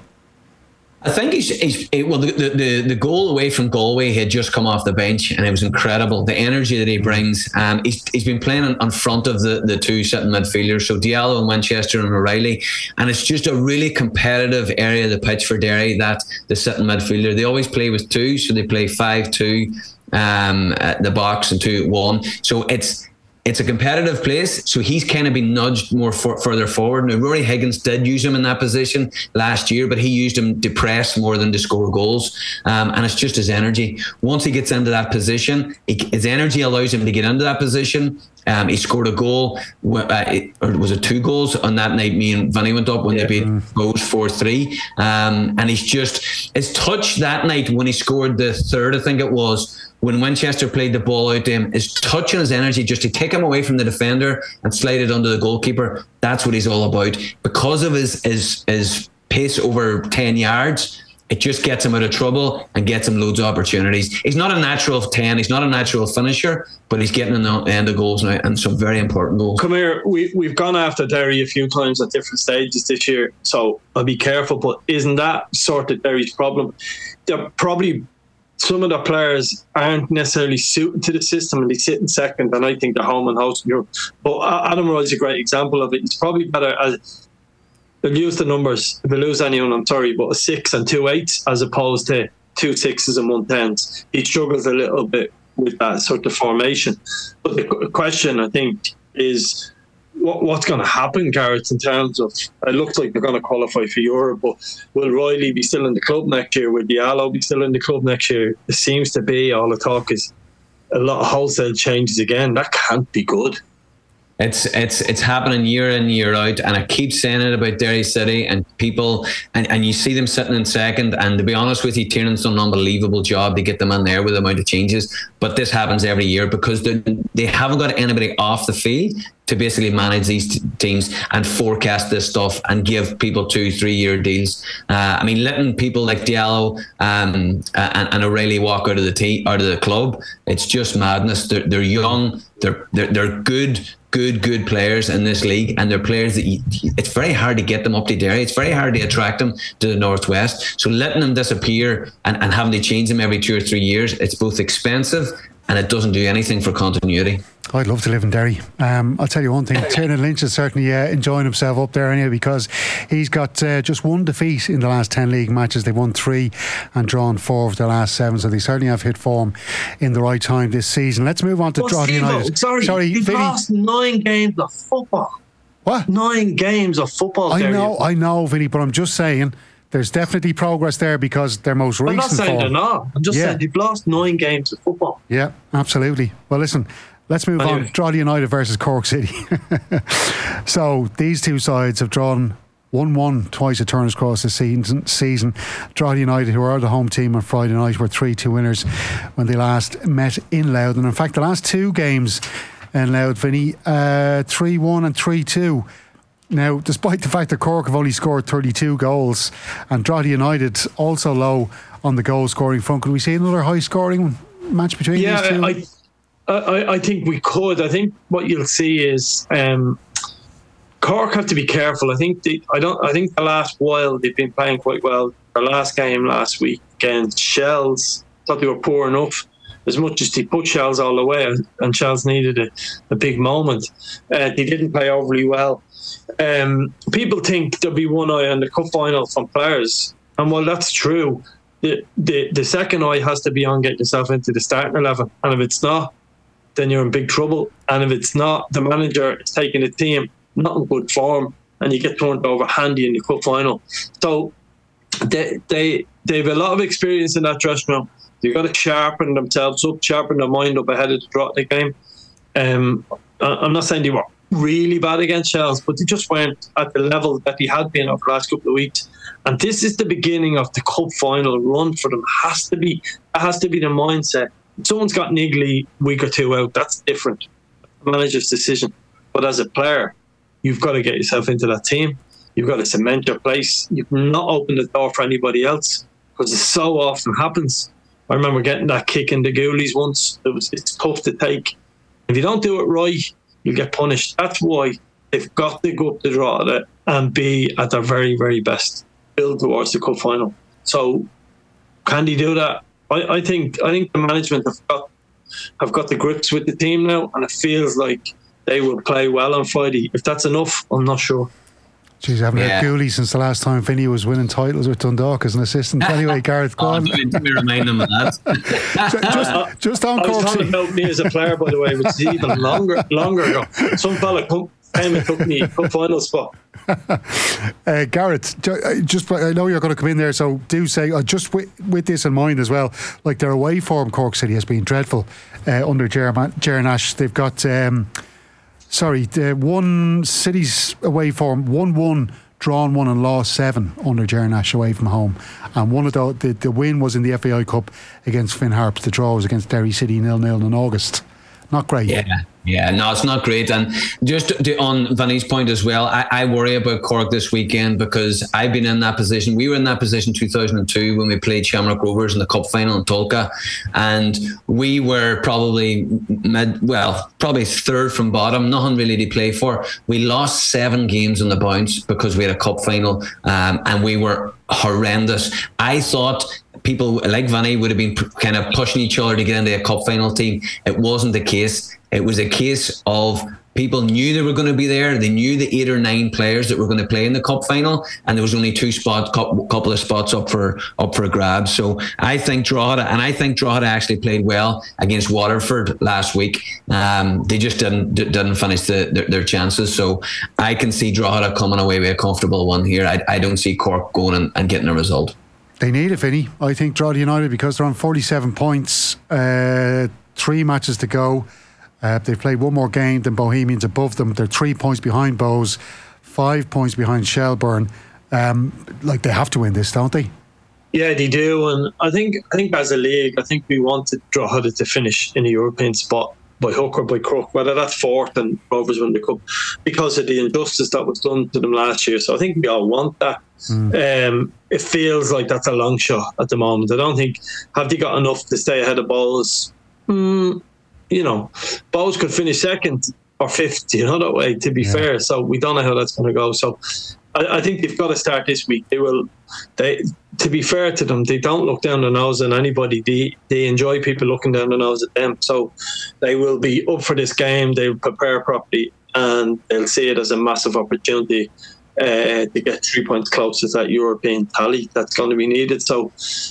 I think he's, he's it, well, the, the the goal away from Galway, he had just come off the bench, and it was incredible. The energy that he brings. Um, he's, he's been playing in, in front of the, the two sitting midfielders, so Diallo and Winchester and O'Reilly, and it's just a really competitive area of the pitch for Derry, that the sitting midfielder. They always play with two, so they play five two um, at the box and two at one. So it's It's a competitive place, so he's kind of been nudged more for, further forward. Now, Rory Higgins did use him in that position last year, but he used him to press more than to score goals. Um, and it's just his energy. Once he gets into that position, he, his energy allows him to get into that position. Um, he scored a goal, uh, or was it two goals on that night? Me and Vinny went up when yeah. they beat Bows four three. Um, and he's just, his touch that night when he scored the third, I think it was, when Winchester played the ball out to him, his touch and his energy just to take him away from the defender and slide it under the goalkeeper, that's what he's all about. Because of his his, his pace over ten yards, it just gets him out of trouble and gets him loads of opportunities. He's not a natural ten, he's not a natural finisher, but he's getting in the end of goals now, and some very important goals. Come here, we, we've gone after Derry a few times at different stages this year, so I'll be careful, but isn't that sort of Derry's problem? They're probably... Some of the players aren't necessarily suited to the system, and they sit in second, and I think they're home and house in Europe. But Adam Roy's a great example of it. It's probably better as they'll use the numbers. If they lose anyone, I'm sorry, but a six and two eights as opposed to two sixes and one tens. He struggles a little bit with that sort of formation. But the question, I think, is what, what's going to happen, Gareth, in terms of, it looks like they're going to qualify for Europe, but will Riley be still in the club next year? Will Diallo be still in the club next year? It seems to be, all the talk is a lot of wholesale changes again. That can't be good. It's it's it's happening year in, year out, and I keep saying it about Derry City and people, and, and you see them sitting in second, and to be honest with you, Tiernan's done an unbelievable job to get them in there with the amount of changes, but this happens every year because they haven't got anybody off the field to basically manage these t- teams and forecast this stuff and give people two, three-year deals. Uh, I mean, letting people like Diallo um, and, and O'Reilly walk out of the team, out of the club, it's just madness. They're, they're young, they're, they're they're good, good, good players in this league, and they're players that you, it's very hard to get them up to Derry. It's very hard to attract them to the Northwest. So letting them disappear and, and having to change them every two or three years, it's both expensive and it doesn't do anything for continuity. I'd love to live in Derry. Um, I'll tell you one thing, Tiernan Lynch is certainly uh, enjoying himself up there anyway, because he's got uh, just one defeat in the last ten league matches. They've won three and drawn four of the last seven, so they certainly have hit form in the right time this season. Let's move on to well, Drogheda United. Sorry, sorry you've Vinny. lost nine games of football. What? Nine games of football. I Derry. know, I know, Vinny, but I'm just saying there's definitely progress there because their most recent I'm not saying form. they're not. I'm just yeah. saying they've lost nine games of football. Yeah, absolutely. Well, listen, let's move anyway. on. Drogheda United versus Cork City. So these two sides have drawn one one twice at Turner's Cross this season. season. Drogheda United, who are the home team on Friday night, were three two winners when they last met in Louth. And in fact, the last two games in Louth, Vinny, uh, three one and three two. Now, despite the fact that Cork have only scored thirty-two goals and Drogheda United also low on the goal scoring front, could we see another high scoring match between yeah, these two? I, I, I think we could. I think what you'll see is um, Cork have to be careful. I think they, I don't. I think the last while they've been playing quite well. Their last game last week against Shells, thought they were poor enough. as much as they put Shels all the way, and Shels needed a, a big moment. Uh, they didn't play overly well. Um, people think there'll be one eye on the cup final from players, and while that's true, the, the the second eye has to be on getting yourself into the starting eleven, and if it's not, then you're in big trouble. And if it's not, the manager is taking a team not in good form, and you get turned over handy in the cup final. So they they they have a lot of experience in that dressing room. They've got to sharpen themselves up, sharpen their mind up ahead of the draw of the game. Um, I'm not saying they were really bad against Shels, but they just weren't at the level that they had been over the last couple of weeks. And this is the beginning of the cup final run for them. It has to be, it has to be the mindset. If someone's got niggly week or two out, that's different. The manager's decision. But as a player, you've got to get yourself into that team. You've got to cement your place. You cannot open the door for anybody else, because it so often happens. I remember getting that kick in the goalies once. It was, it's tough to take. If you don't do it right, you'll get punished. That's why they've got to go up the draw at it and be at their very, very best, build towards the cup final. So can they do that? I, I think I think the management have got have got the grips with the team now, and it feels like they will play well on Friday. If that's enough, I'm not sure. Jeez, I haven't Yeah. had Gooley since the last time Finney was winning titles with Dundalk as an assistant. Anyway, Gareth, go Oh, on. let me remind them of that. Ju- just, just on I was Cork talking City. about me as a player, by the way, which is even longer longer ago. Some fella come, came and took me cup final spot. Uh, Gareth, ju- uh, just I know you're going to come in there, so do say, uh, just with, with this in mind as well, like their away form, Cork City has been dreadful uh, under Ger Nash. They've got, um, sorry, the one City's away form, one one, drawn one and lost seven under Ger Nash away from home. And one of the, the, the win was in the F A I Cup against Finn Harps. The draw was against Derry City nil nil in August. Not great. Yeah, yeah, no, it's not great. And just to, on Vinny's point as well, I, I worry about Cork this weekend, because I've been in that position. We were in that position two thousand two when we played Shamrock Rovers in the cup final in Tolka, and we were probably mid, well, probably third from bottom, nothing really to play for. We lost seven games on the bounce because we had a cup final, um, and we were horrendous. I thought people like Vinny would have been kind of pushing each other to get into a cup final team. It wasn't the case. It was a case of people knew they were going to be there. They knew the eight or nine players that were going to play in the cup final, and there was only two spots, couple of spots up for up for grabs. So I think Drogheda, and I think Drogheda actually played well against Waterford last week. Um, they just didn't didn't finish the, their, their chances. So I can see Drogheda coming away with a comfortable one here. I, I don't see Cork going and, and getting a result. They need it, Vinny. I think Drogheda United, because they're on forty-seven points, uh, three matches to go. Uh, they've played one more game than Bohemians above them. They're three points behind Bows, five points behind Shelbourne. Um, like, they have to win this, don't they? Yeah, they do. And I think I think as a league, I think we wanted Drogheda to finish in a European spot by hook or by crook, whether that's fourth and Rovers win the cup, because of the injustice that was done to them last year. So I think we all want that. Mm. Um, it feels like that's a long shot at the moment. I don't think, have they got enough to stay ahead of Bows? Mm, you know, Bows could finish second or fifth, you know, that way, to be yeah. fair. So we don't know how that's going to go. So I, I think they've got to start this week. They will, they, to be fair to them, they don't look down the nose on anybody. They, they enjoy people looking down the nose at them. So they will be up for this game. They'll prepare properly, and they'll see it as a massive opportunity uh, to get three points close to that European tally that's going to be needed. So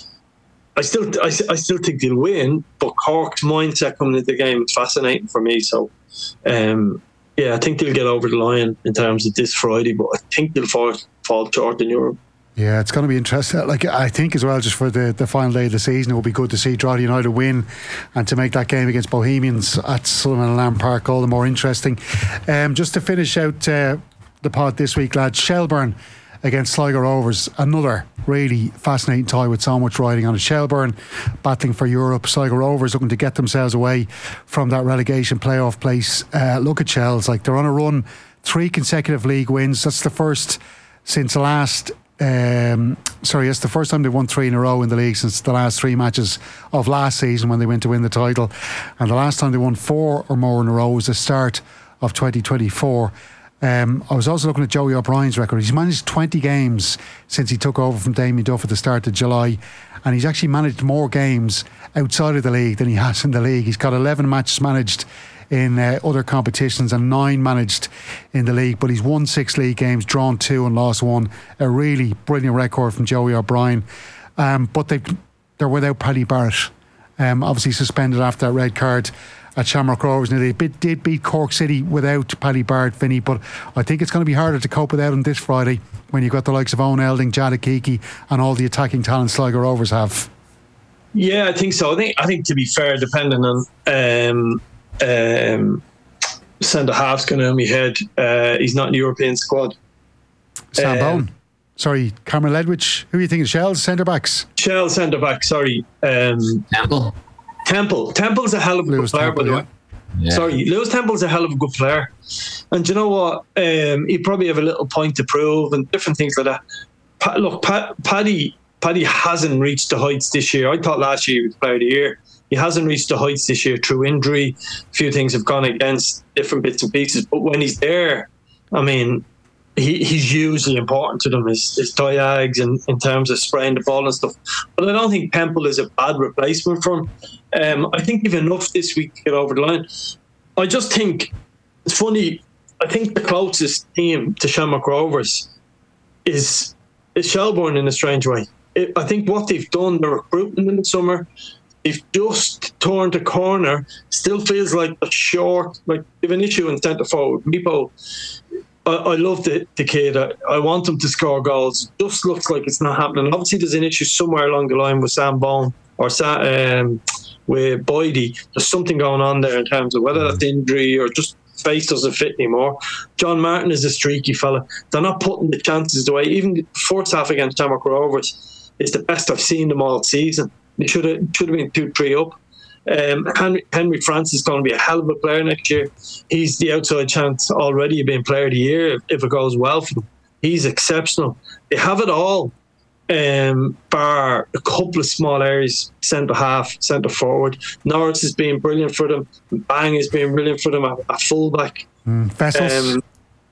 I still, I, I still think they'll win, but Cork's mindset coming into the game is fascinating for me. So, um, yeah, I think they'll get over the line in terms of this Friday, but I think they'll fall, fall short in Europe. Yeah, it's going to be interesting. Like, I think as well, just for the, the final day of the season, it will be good to see Drogheda United win and to make that game against Bohemians at Sullivan and Lamb Park all the more interesting. Um, just to finish out uh, the pod this week, lads, Shelbourne against Sligo Rovers, another really fascinating tie with so much riding on it. Shelbourne battling for Europe, Sligo Rovers looking to get themselves away from that relegation playoff place. Uh, look at Shells, like, they're on a run, three consecutive league wins. That's the first since last um, sorry it's the first time they've won three in a row in the league since the last three matches of last season when they went to win the title, and the last time they won four or more in a row was the start of twenty twenty-four. Um, I was also looking at Joey O'Brien's record. He's managed twenty games since he took over from Damien Duff at the start of July, and he's actually managed more games outside of the league than he has in the league. He's got eleven matches managed in uh, other competitions and nine managed in the league, but he's won six league games, drawn two and lost one. A really brilliant record from Joey O'Brien. Um, but they, they're without Paddy Barrett, um, obviously suspended after that red card at Shamrock Rovers. Now, they bit, did beat Cork City without Paddy Barrett, Vinny, but I think it's going to be harder to cope without him this Friday when you've got the likes of Owen Elding, Jada Kiki and all the attacking talent Sligo Rovers have. Yeah, I think so. I think I think to be fair, depending on um, um, centre half's going to in my head, uh, he's not in the European squad. Sam um, Bone. Sorry, Cameron Ledwidge. Who are you thinking? Shell's centre backs? Shell centre back, sorry. Um, Temple. Temple. Temple's a hell of a Lewis good player, Temple, by the yeah. way. Yeah. Sorry, Lewis Temple's a hell of a good player. And do you know what? Um, he'd probably have a little point to prove and different things like that. Pa- look, pa- Paddy Paddy hasn't reached the heights this year. I thought last year he was player of the year. He hasn't reached the heights this year through injury. A few things have gone against different bits and pieces. But when he's there, I mean, he, he's hugely important to them, his, his diags and in terms of spraying the ball and stuff. But I don't think Temple is a bad replacement for him. Um, I think they've enough this week to get over the line. I just think it's funny. I think the closest team to Shamrock Rovers is is Shelbourne in a strange way. It, I think what they've done, the recruitment in the summer, they've just turned a corner. Still feels like a short, like they've an issue in centre forward. Meepo, I, I love the, the kid. I, I want him to score goals. Just looks like it's not happening. Obviously, there's an issue somewhere along the line with Sam Bone or Sam, um, with Boydie. There's something going on there in terms of whether that's injury or just face doesn't fit anymore. John Martin is a streaky fella. They're not putting the chances away. Even the first half against Shamrock Rovers is the best I've seen them all season. They should have should have been two three up. Um, Henry, Henry Francis is going to be a hell of a player next year. He's the outside chance already of being player of the year if, if it goes well for them. He's exceptional. They have it all, um, bar a couple of small areas, centre half, centre forward. Norris has been brilliant for them. Bang has been brilliant for them at, at fullback. Mm, Vessels. Um,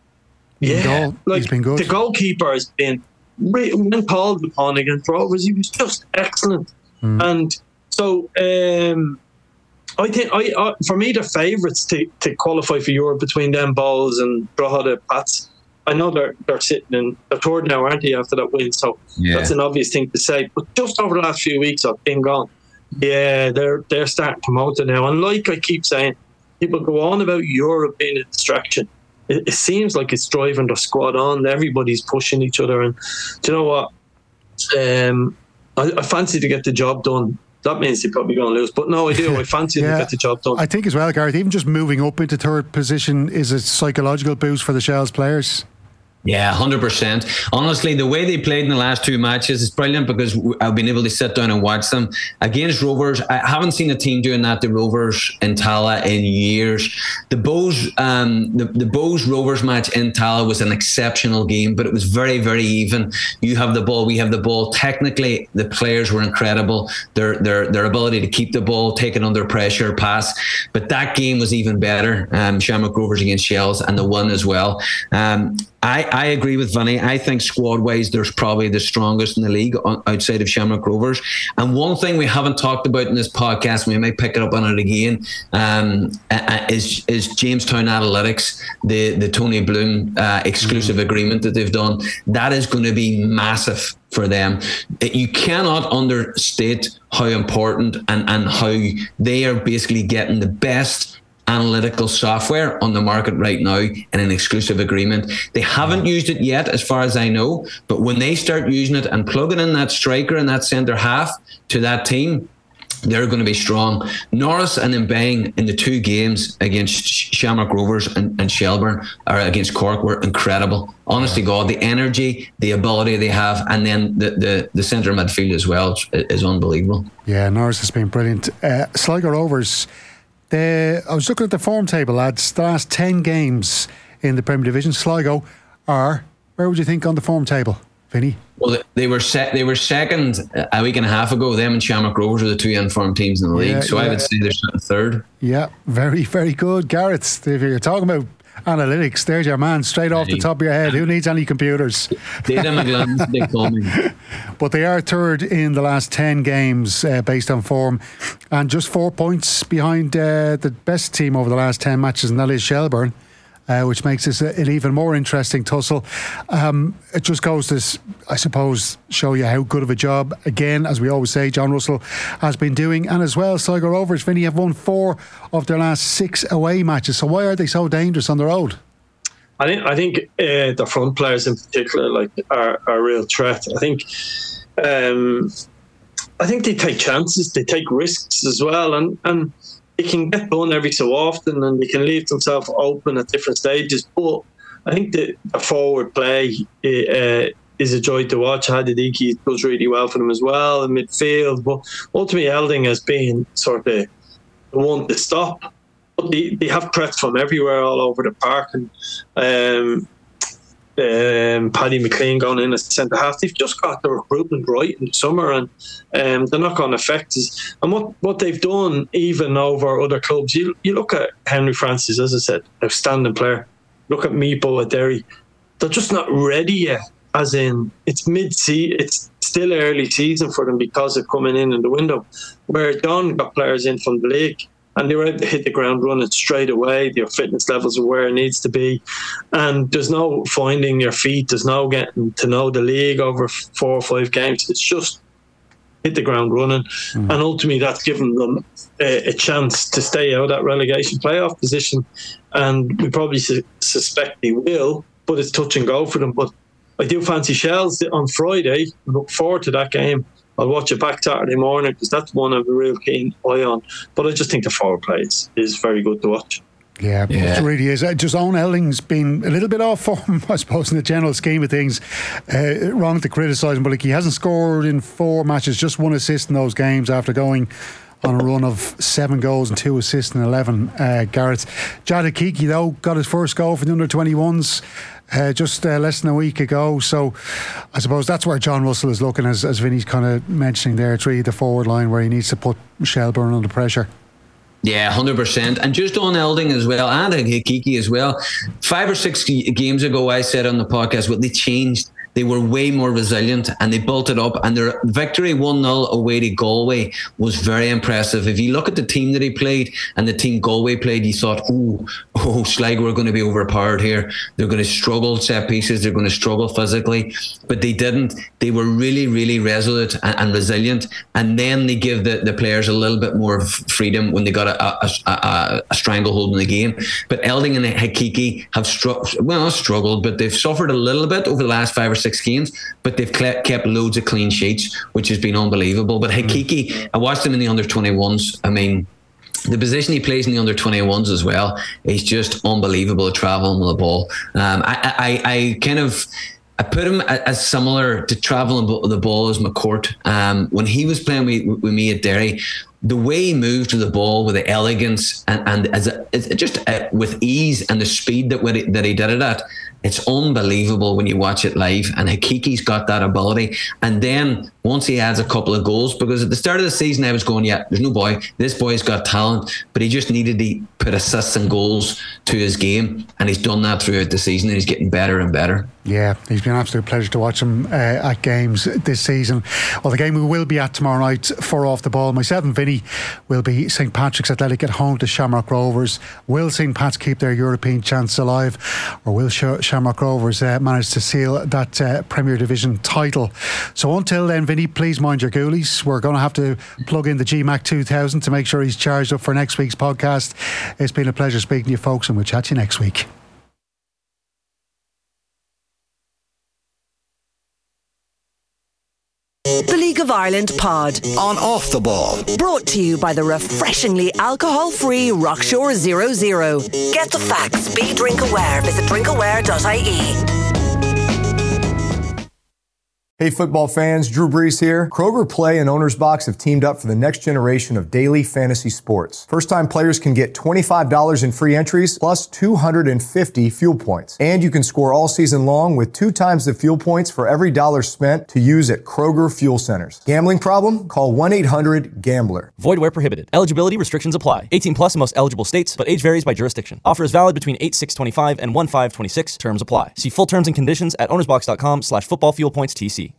yeah, goal. like He's been good. The goalkeeper has been, when called upon against Rovers, he was just excellent. Mm. And so um, I think, I, I for me, the favourites to, to qualify for Europe between them Balls and Drogheda Pats. I know they're they're sitting in the third now, aren't they, after that win? So yeah. That's an obvious thing to say. But just over the last few weeks, I've been gone. Yeah, they're they're starting to promote it now. And like I keep saying, people go on about Europe being a distraction. It, it seems like it's driving the squad on. Everybody's pushing each other. And do you know what? Um, I, I fancy to get the job done. That means they're probably going to lose. But no, I do. I fancy yeah, to get the job done. I think as well, Gareth, even just moving up into third position is a psychological boost for the Shells players. Yeah, one hundred percent. Honestly, the way they played in the last two matches is brilliant because I've been able to sit down and watch them. Against Rovers, I haven't seen a team doing that to Rovers in Tala in years. The Bows, um, the, the Bows Rovers match in Tala was an exceptional game, but it was very, very even. You have the ball, we have the ball. Technically, the players were incredible. Their their their ability to keep the ball, take it under pressure, pass. But that game was even better. Um, Shamrock Rovers against Shells and the one as well. Um, I, I agree with Vinny. I think squad-wise, there's probably the strongest in the league on, outside of Shamrock Rovers. And one thing we haven't talked about in this podcast, we might pick it up on it again, um, is is Jamestown Athletics, the, the Tony Bloom uh, exclusive mm. agreement that they've done. That is going to be massive for them. You cannot understate how important and, and how they are basically getting the best analytical software on the market right now in an exclusive agreement. They haven't used it yet, as far as I know, but when they start using it and plugging in that striker and that centre half to that team, they're going to be strong. Norris and Mbang in the two games against Shamrock Rovers and, and Shelbourne, or against Cork, were incredible. Honest to God, the energy, the ability they have, and then the, the, the centre midfield as well is unbelievable. Yeah, Norris has been brilliant. Uh, Sligo Rovers, The, I was looking at the form table, lads. The last ten games in the Premier Division, Sligo are, where would you think on the form table, Vinny? Well, they were set. They were second a week and a half ago. Them and Shamrock Rovers are the two informed teams in the league. Yeah, so yeah. I would say they're sitting third. Yeah, very, very good. Gareth, if you're talking about analytics. There's your man, straight off the top of your head. Who needs any computers? Data McGlynn, they call me. But they are third in the last ten games uh, based on form, and just four points behind uh, the best team over the last ten matches, and that is Shelbourne. Uh, which makes this an even more interesting tussle. Um, it just goes to, I suppose, show you how good of a job, again, as we always say, John Russell has been doing. And as well, Sligo Rovers, Vinny, have won four of their last six away matches. So why are they so dangerous on the road? I think I think uh, the front players in particular, like, are, are a real threat. I think um, I think they take chances, they take risks as well, and and. They can get done every so often, and they can leave themselves open at different stages. But I think the, the forward play uh, is a joy to watch. Hadidiki does really well for them as well in midfield. But ultimately, Elding has been sort of the one to stop. But they, they have threats from everywhere, all over the park. And um, um, Paddy McLean going in as centre half. They've just got the recruitment right in the summer, and um, they're not going to affect us. And what, what they've done, even over other clubs, you you look at Henry Francis, as I said, outstanding player. Look at Meepo at Derry. They're just not ready yet. As in, it's mid-season, it's still early season for them because of coming in in the window. Where Don got players in from the league, and they were able to hit the ground running straight away. Their fitness levels are where it needs to be. And there's no finding your feet. There's no getting to know the league over four or five games. It's just hit the ground running. Mm. And ultimately, that's given them a, a chance to stay out of that relegation playoff position. And we probably su- suspect they will, but it's touch and go for them. But I do fancy Shells on Friday. Look forward to that game. I'll watch it back Saturday morning because that's one I've a real keen eye on. But I just think the forward play is, is very good to watch. Yeah, yeah, it really is. Just Owen Elding's been a little bit off form, I suppose, in the general scheme of things. Uh, wrong to criticise him, but like, he hasn't scored in four matches, just one assist in those games after going on a run of seven goals and two assists in eleven. Uh, Garrett Jadakiki, though, got his first goal for the under twenty-ones uh, just uh, less than a week ago. So I suppose that's where John Russell is looking, as, as Vinny's kind of mentioning there. It's really the forward line where he needs to put Shelbourne under pressure. Yeah, one hundred percent. And just on Elding as well, and Hakiki as well. Five or six games ago, I said on the podcast, what they changed. They were way more resilient and they built it up. And their victory one nil away to Galway was very impressive. If you look at the team that he played and the team Galway played, you thought, oh, oh, Sligo are going to be overpowered here. They're going to struggle set pieces. They're going to struggle physically. But they didn't. They were really, really resolute and, and resilient. And then they give the, the players a little bit more freedom when they got a, a, a, a stranglehold in the game. But Elding and Hakiki have stru- well, not struggled, but they've suffered a little bit over the last five or six games, but they've kept loads of clean sheets, which has been unbelievable. But Hakiki, I watched him in the under twenty-ones. I mean, the position he plays in the under twenty-ones as well is just unbelievable at traveling with the ball. Um, I, I, I kind of I put him as similar to traveling with the ball as McCourt. Um, when he was playing with, with me at Derry, the way he moved to the ball with the elegance and, and as a, it's just uh, with ease and the speed that he, that he did it at, it's unbelievable when you watch it live. And Hakiki's got that ability. And then once he adds a couple of goals, because at the start of the season I was going, yeah, there's no boy. This boy's got talent, but he just needed to put assists and goals to his game. And he's done that throughout the season, and he's getting better and better. Yeah, he's been an absolute pleasure to watch him uh, at games this season. Well, the game we will be at tomorrow night for Off the Ball, myself and Vinny will be Saint Patrick's Athletic at home to Shamrock Rovers. Will Saint Pat's keep their European chance alive, or will Sh- Shamrock Rovers uh, manage to seal that uh, Premier Division title? So until then, Vinny, please mind your ghoulies. We're going to have to plug in the G MAC two thousand to make sure he's charged up for next week's podcast. It's been a pleasure speaking to you folks, and we'll chat to you next week. The League of Ireland pod on Off the Ball, brought to you by the refreshingly alcohol-free Rockshore Zero Zero. Get the facts. Be drink aware. Visit drink aware dot I E. Hey football fans, Drew Brees here. Kroger Play and Owner's Box have teamed up for the next generation of daily fantasy sports. First-time players can get twenty-five dollars in free entries plus two hundred fifty fuel points. And you can score all season long with two times the fuel points for every dollar spent to use at Kroger Fuel Centers. Gambling problem? Call one eight hundred gambler. Void where prohibited. Eligibility restrictions apply. eighteen plus in most eligible states, but age varies by jurisdiction. Offer is valid between eight six twenty-five and one five twenty-six. Terms apply. See full terms and conditions at ownersbox dot com slash football fuel points T C.